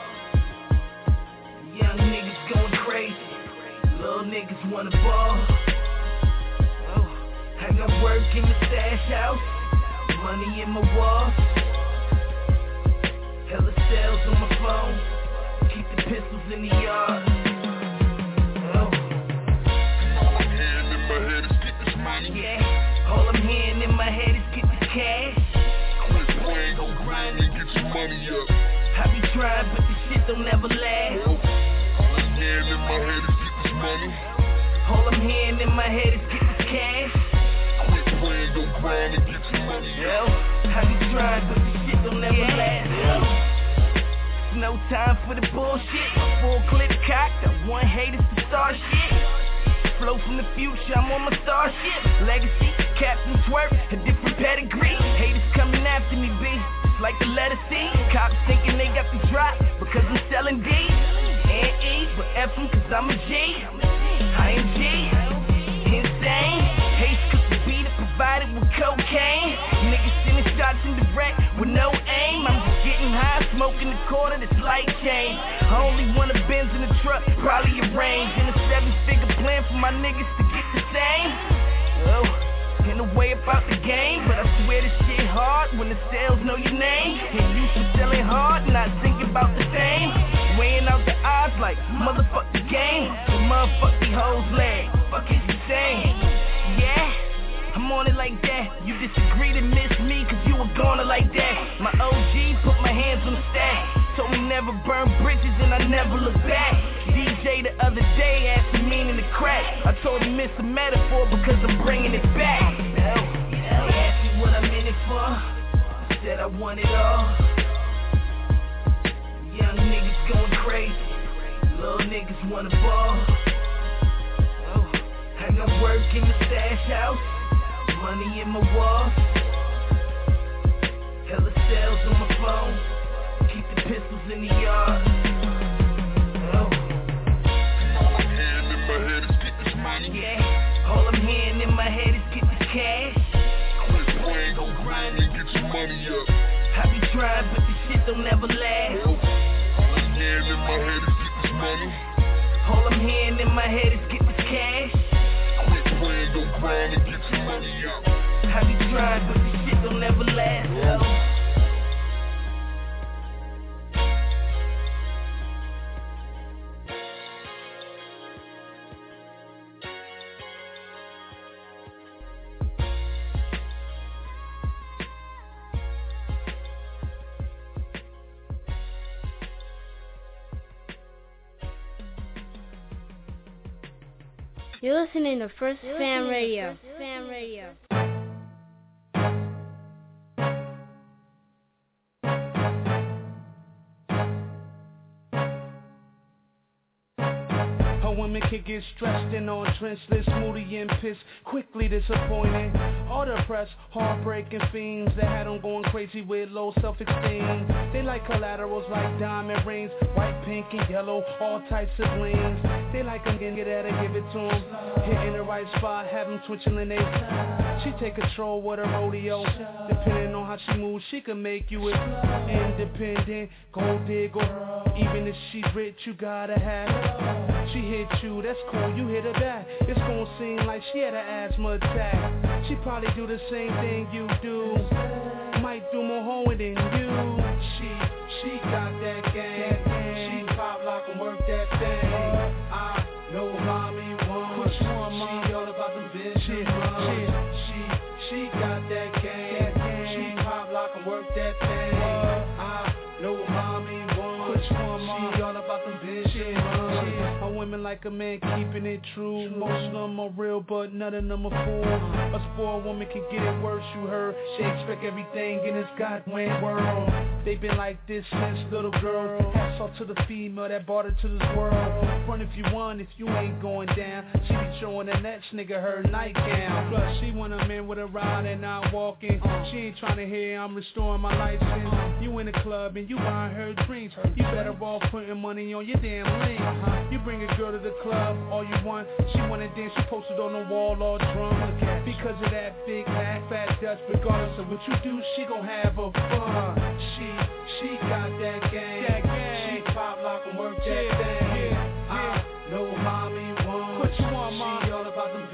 Young niggas going crazy. Little niggas wanna ball. Oh, I got work in the stash house. Money in my walls. Hella sales on my phone. Keep the pistols in the yard. Oh. All I'm hearing in my head is get this money. Yeah. All I'm hearing in my head is get this cash. Quit playing, go grind and get your money up. I be trying, but this shit don't never last. All I'm hearing in my head is get this money. All I'm hearing in my head is get this cash. Quit playing, go grind and get your money up. I be trying, but this shit don't never last. It's no time for the bullshit. My full clip cocked. I want haters to start shit. Flow from the future, I'm on my starship. Legacy, Captain Twerk, a different pedigree. Haters coming after me, B. It's like the letter C. Cops thinking they got the drop because I'm selling D. And E, but F them cause I'm a G. I am G. Insane. Hates cause the beat provided with cocaine. Niggas sending shots in direct with no aim. I'm just getting high, smoking the quarter, this light change. I only want a Benz in the truck, probably a range. And a 7-figure plan for my niggas to get the same. Oh, in a way about the game, but I swear this shit hard when the sales know your name. And you should selling hard, not thinking about the fame. Weighing out the odds like motherfuck the game. The motherfuck the hoes leg. Fuck is you saying? Yeah. I'm on it like that. You disagree to miss me cause you a goner like that. My OG put my hands on the stack. Told me never burn bridges and I never look back. DJ the other day asked me meaning the crack. I told him it's a metaphor because I'm bringing it back. They asked me what I'm in it for. I said I want it all. Young niggas going crazy. Little niggas wanna ball. Oh, I got work in the stash house. Money in my walls. Hella sales on my phone. Keep the pistols in the yard. Oh. All I'm hearing in my head is get this money. Yeah. All I'm hearing in my head is get this cash. Quit playing, go grind and get your money up. I be trying, but this shit don't never last. All I'm hearing in my head is get this money. All I'm hearing in my head is get this cash. Quit playing, go grind and get your money up. I be trying, but this shit don't never last. You're listening to First Fam Radio. women can get stressed and all drenchless, moody and pissed, quickly disappointed. All depressed, heartbreaking fiends that had them going crazy with low self-esteem. They like collaterals like diamond rings, white, pink, and yellow, all types of blings. They like them, get at her, give it to them. Hitting the right spot, have them twitching in they. She take control with her rodeo. Depending on how she moves, she can make you independent, gold digger. Even if she rich, you gotta have it. She hit you, that's cool, you hit her back. It's gonna seem like she had an asthma attack. She probably do the same thing you do. Might do more hoeing than you. She got that game. She pop, lock, and work that thing. I know mommy wants. She all about them bitches. She got that game. She pop, lock, and work that thing. I know mommy wants. She all about them bitches. Women like a man keeping it true. Most of them are real, but none of them are fools. A spoiled woman can get it worse, you heard. She expect everything in this goddamn world. They been like this since little girl. Hats off to the female that brought her to this world. Run if you want, if you ain't going down. She be showing the next nigga her nightgown. Plus she want a man with a ride and not walking. She ain't trying to hear I'm restoring my license. You in the club and you buying her drinks. You better off putting money on your damn ring. You bring a girl to the club, all you want. She wanna dance, she posted on the wall all drunk. Because of that big fat Dutch, regardless of what you do, she gon' have a fun. She got that game. She pop, lock, and work that thing. I know mommy wants. What you want, mom? She all about them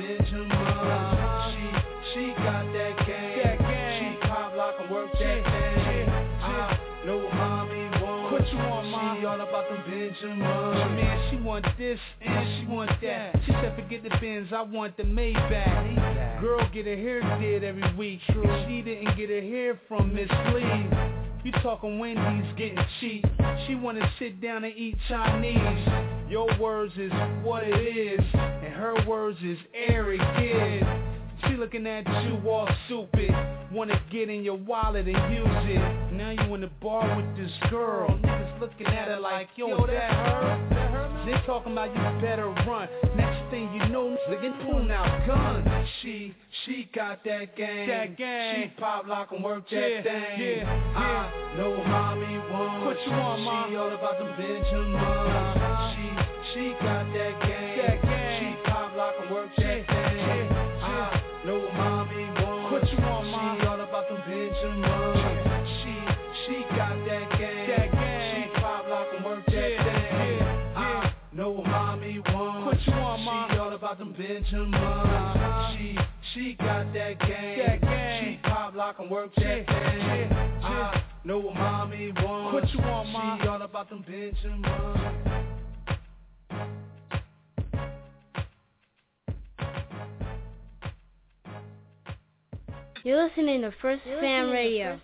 Benjamins. She got that game. She pop, lock, and work that thing. I know mommy wants. What you want, mom? She all about them Benjamins. Man, she want this and she want that. She said forget the Benz, I want the Maybach. Girl get her hair did every week. If she didn't get her hair from Miss Lee. You talking Wendy's getting cheap. She wanna sit down and eat Chinese. Your words is what it is, and her words is arrogant. She looking at you all stupid. Wanna get in your wallet and use it. Now you in the bar with this girl. Niggas looking at her like, yo, that her? They talking about you better run. Next thing you know, niggas pulling out guns. She got that game. She pop, lock, and work that thing. I know mommy wants. What you want, mom? She all about them Benjamins. She got that game. She pop, lock, and work that thing. I know mommy wants. What you want, mom? She all about them Benjamins. She got that game. She pop, lock, and work that thing. I know mommy wants. What you want, mom? She all about them Benjamins. She got that game. She pop, lock, and work that thing. I know what mommy wants. What you want, mom? She all about them Benjamins. You're listening to First Fam Radio.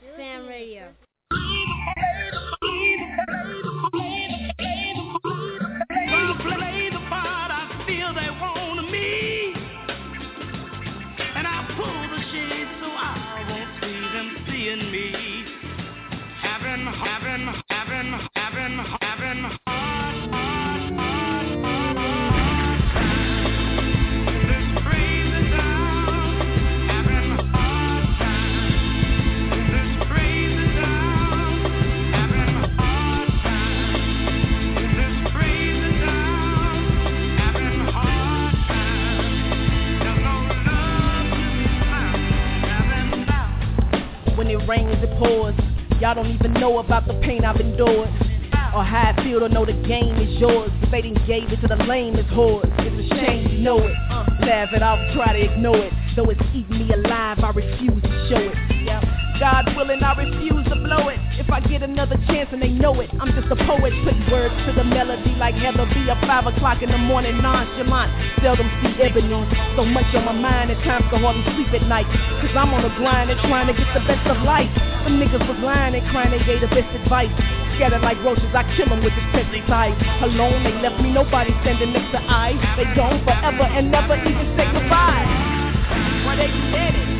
Rains, it pours. Y'all don't even know about the pain I've endured, or how I feel to know the game is yours. They didn't gave it to the lamest whores. It's a shame you know it. Laugh it off, try to ignore it. Though it's eating me alive, I refuse to show it. God willing, I refuse to blow it. If I get another chance and they know it, I'm just a poet putting words to the melody like Heather B. At 5 o'clock in the morning, nonchalant. Seldom see ebony. So much on my mind at times can hardly sleep at night. Cause I'm on the grind and trying to get the best of life. Some niggas was lying and crying they gave the best advice. Scattered like roaches, I kill them with this pencil size. Alone, they left me, nobody standing next to eyes. They gone forever and never even say goodbye. Why they did it?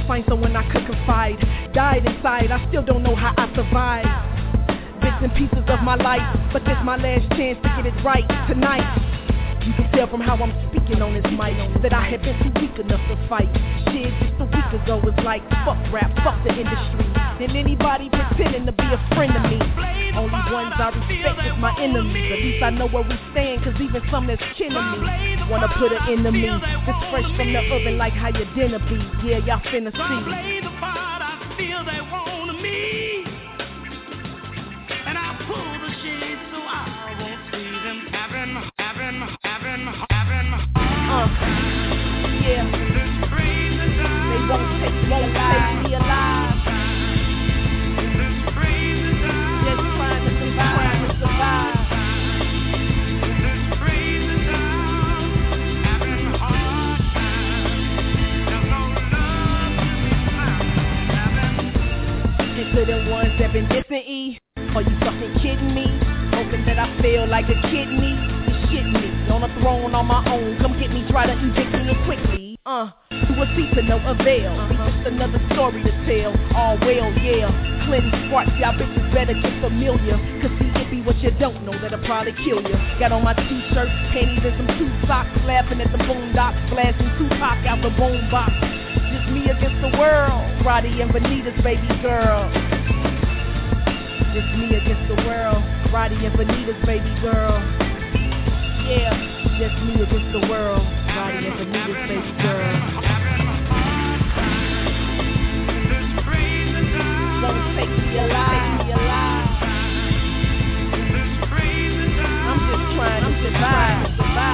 find someone I could confide. Died inside, I still don't know how I survived. Bits and pieces of my life, but this my last chance to get it right tonight. You can tell from how I'm speaking on this mic that I have been too weak enough to fight. Shit, just a week ago was like, fuck rap, fuck the industry. And anybody pretending to be a friend of me, only ones I respect is my enemies. At least I know where we stand, cause even some that's kin to me wanna put an end to me. This fresh from the oven like how your dinner be. Yeah, y'all finna see. Play the part I feel they want of me, and I pull the shade so I won't see them having. Yeah. They won't take me alive. Just trying to survive. And to the ones that been dissing E, are you fucking kidding me? Hoping that I feel like a kidney. Shit me on a throne on my own. Come get me, try to evict me quickly. To a seat to no avail. It's just another story to tell. All well, yeah. Clinton Sparks, y'all bitches better get familiar. Cause see, it be what you don't know that'll probably kill you. Got on my t-shirt, panties and some two socks, laughing at the boondocks, blasting Tupac out the boombox. Just me against the world. Roddy and Benita's baby girl. Just me against the world. Roddy and Benita's baby girl. Yeah, just me against the world. Roddy and Benita's baby girl. Won't take me alive. I'm just trying to survive.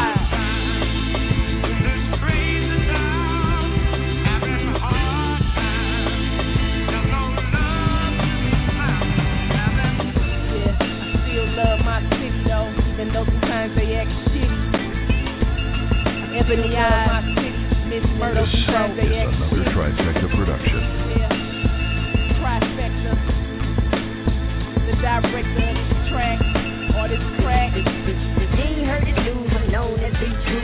Yeah, I still love my city though, even though sometimes they act shitty. Ebony eyes, my city, Miss Murder, sometimes they act shitty. Another Trifecta production. Yeah, Trifecta. The director of this track, or this crack. They ain't heard the news, but know that be true.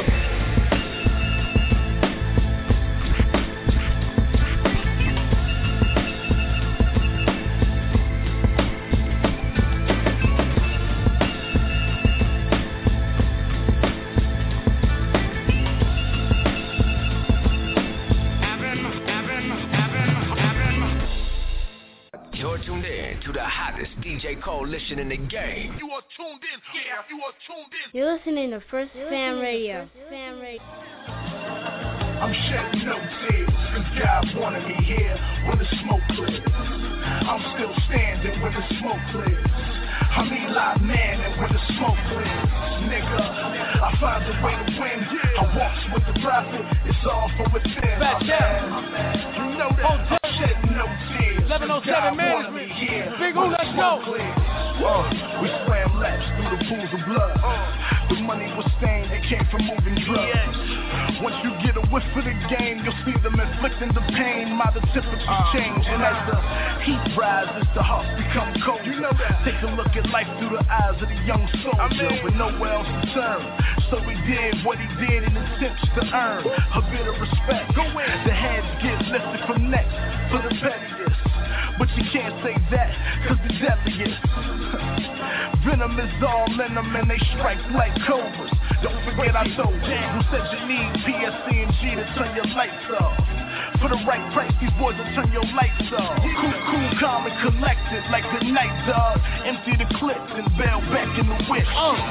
DJ Coalition in the game. You are tuned in. Yeah, you are tuned in. You're listening to First Fam Radio. I'm shedding no tears, cause God wanted me here when the smoke clears. I'm still standing when the smoke clears. I'm Eli Manning when the smoke clears. Nigga, I find a way to win. I walk with the prophet, it's all for within. My man, you know that I'm shedding no tears. 1107 management. Big O, let's go. We swam laps through the pools of blood. The money was stained, it came from moving drugs. Once you get a whiff of the game, you'll see them inflicting the pain. My the temperature change, and as the heat rises, the hearts become cold. You know that. Take a look at life through the eyes of the young soldier with nowhere else to turn. So he did what he did in attempts to earn a bit of respect. The heads get lifted from necks for the pettiest. But you can't say that, cause the deadliest. Venom is all in them and they strike like cobras. Don't forget I told you who said you need PSC and G to turn your lights off. For the right price, these boys will turn your lights off. Cool, calm and collected like the night dog. Empty the clips and bail back in the whip.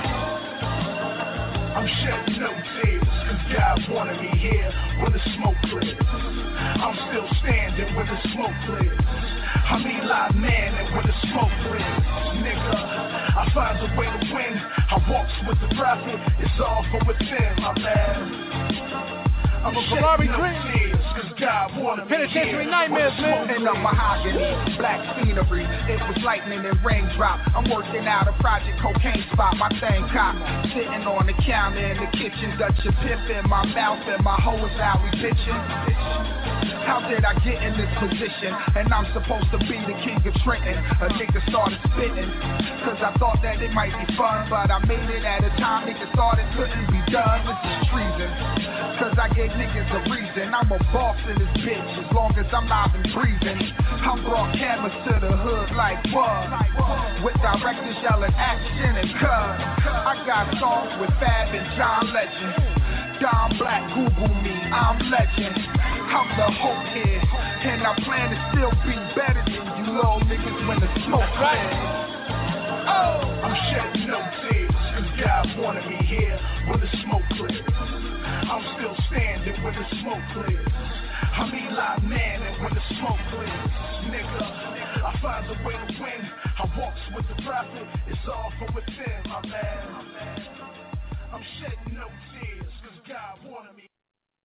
I'm shedding no tears, cause God wanted me here when the smoke clears. I'm still standing when the smoke clears. I'm Eli Manning when the smoke clears. Nigga, I find a way to win. I walks with the prophet, it's all from within, my man. I'm a Ferrari dream, cause God wanted me Penitentiary nightmares, man. In the mahogany, black scenery. It was lightning and raindrop. I'm working out a project cocaine spot. My thing cop, sitting on the counter in the kitchen. Dutch a pip in my mouth and my hoe is out, we bitching. How did I get in this position? And I'm supposed to be the king of Trenton. A nigga started spitting, cause I thought that it might be fun. But I made it at a time niggas thought it couldn't be done. This is treason, cause I gave niggas a reason. I'm a boss in this bitch as long as I'm live and breathing. I'm brought cameras to the hood like what? With directors yelling action and cut. I got songs with Fab and John Legend. Don Black, Google me, I'm legend. I'm the hope here, and I plan to still be better than you little niggas when the smoke clears. Oh, I'm shedding no tears, cause God wanted me here when the smoke clears. I'm still standing when the smoke clears. I'm Eli Manning when the smoke clears. Nigga, I find a way to win. I walks with the prophet, it's all from within, my man. I'm shedding no tears, cause God wanted me.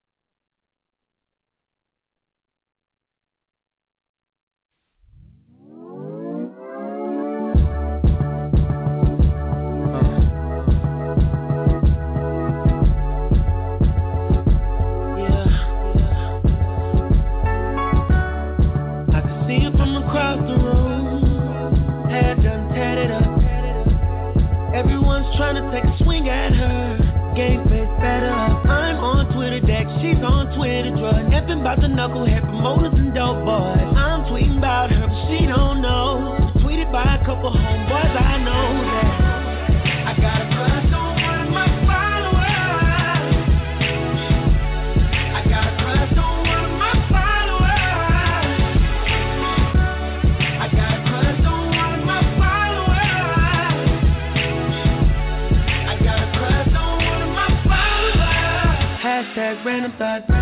Across the room, hair done tatted up. Everyone's trying to take a swing at her. Game face better. I'm on Twitter deck, she's on Twitter drug. Nothing about the knucklehead promoters and dope boys. I'm tweeting about her, but she don't know. Tweeted by a couple homeboys, I know that. I got a crush on one of my followers. I got a crush on one of my followers. Hashtag random thoughts.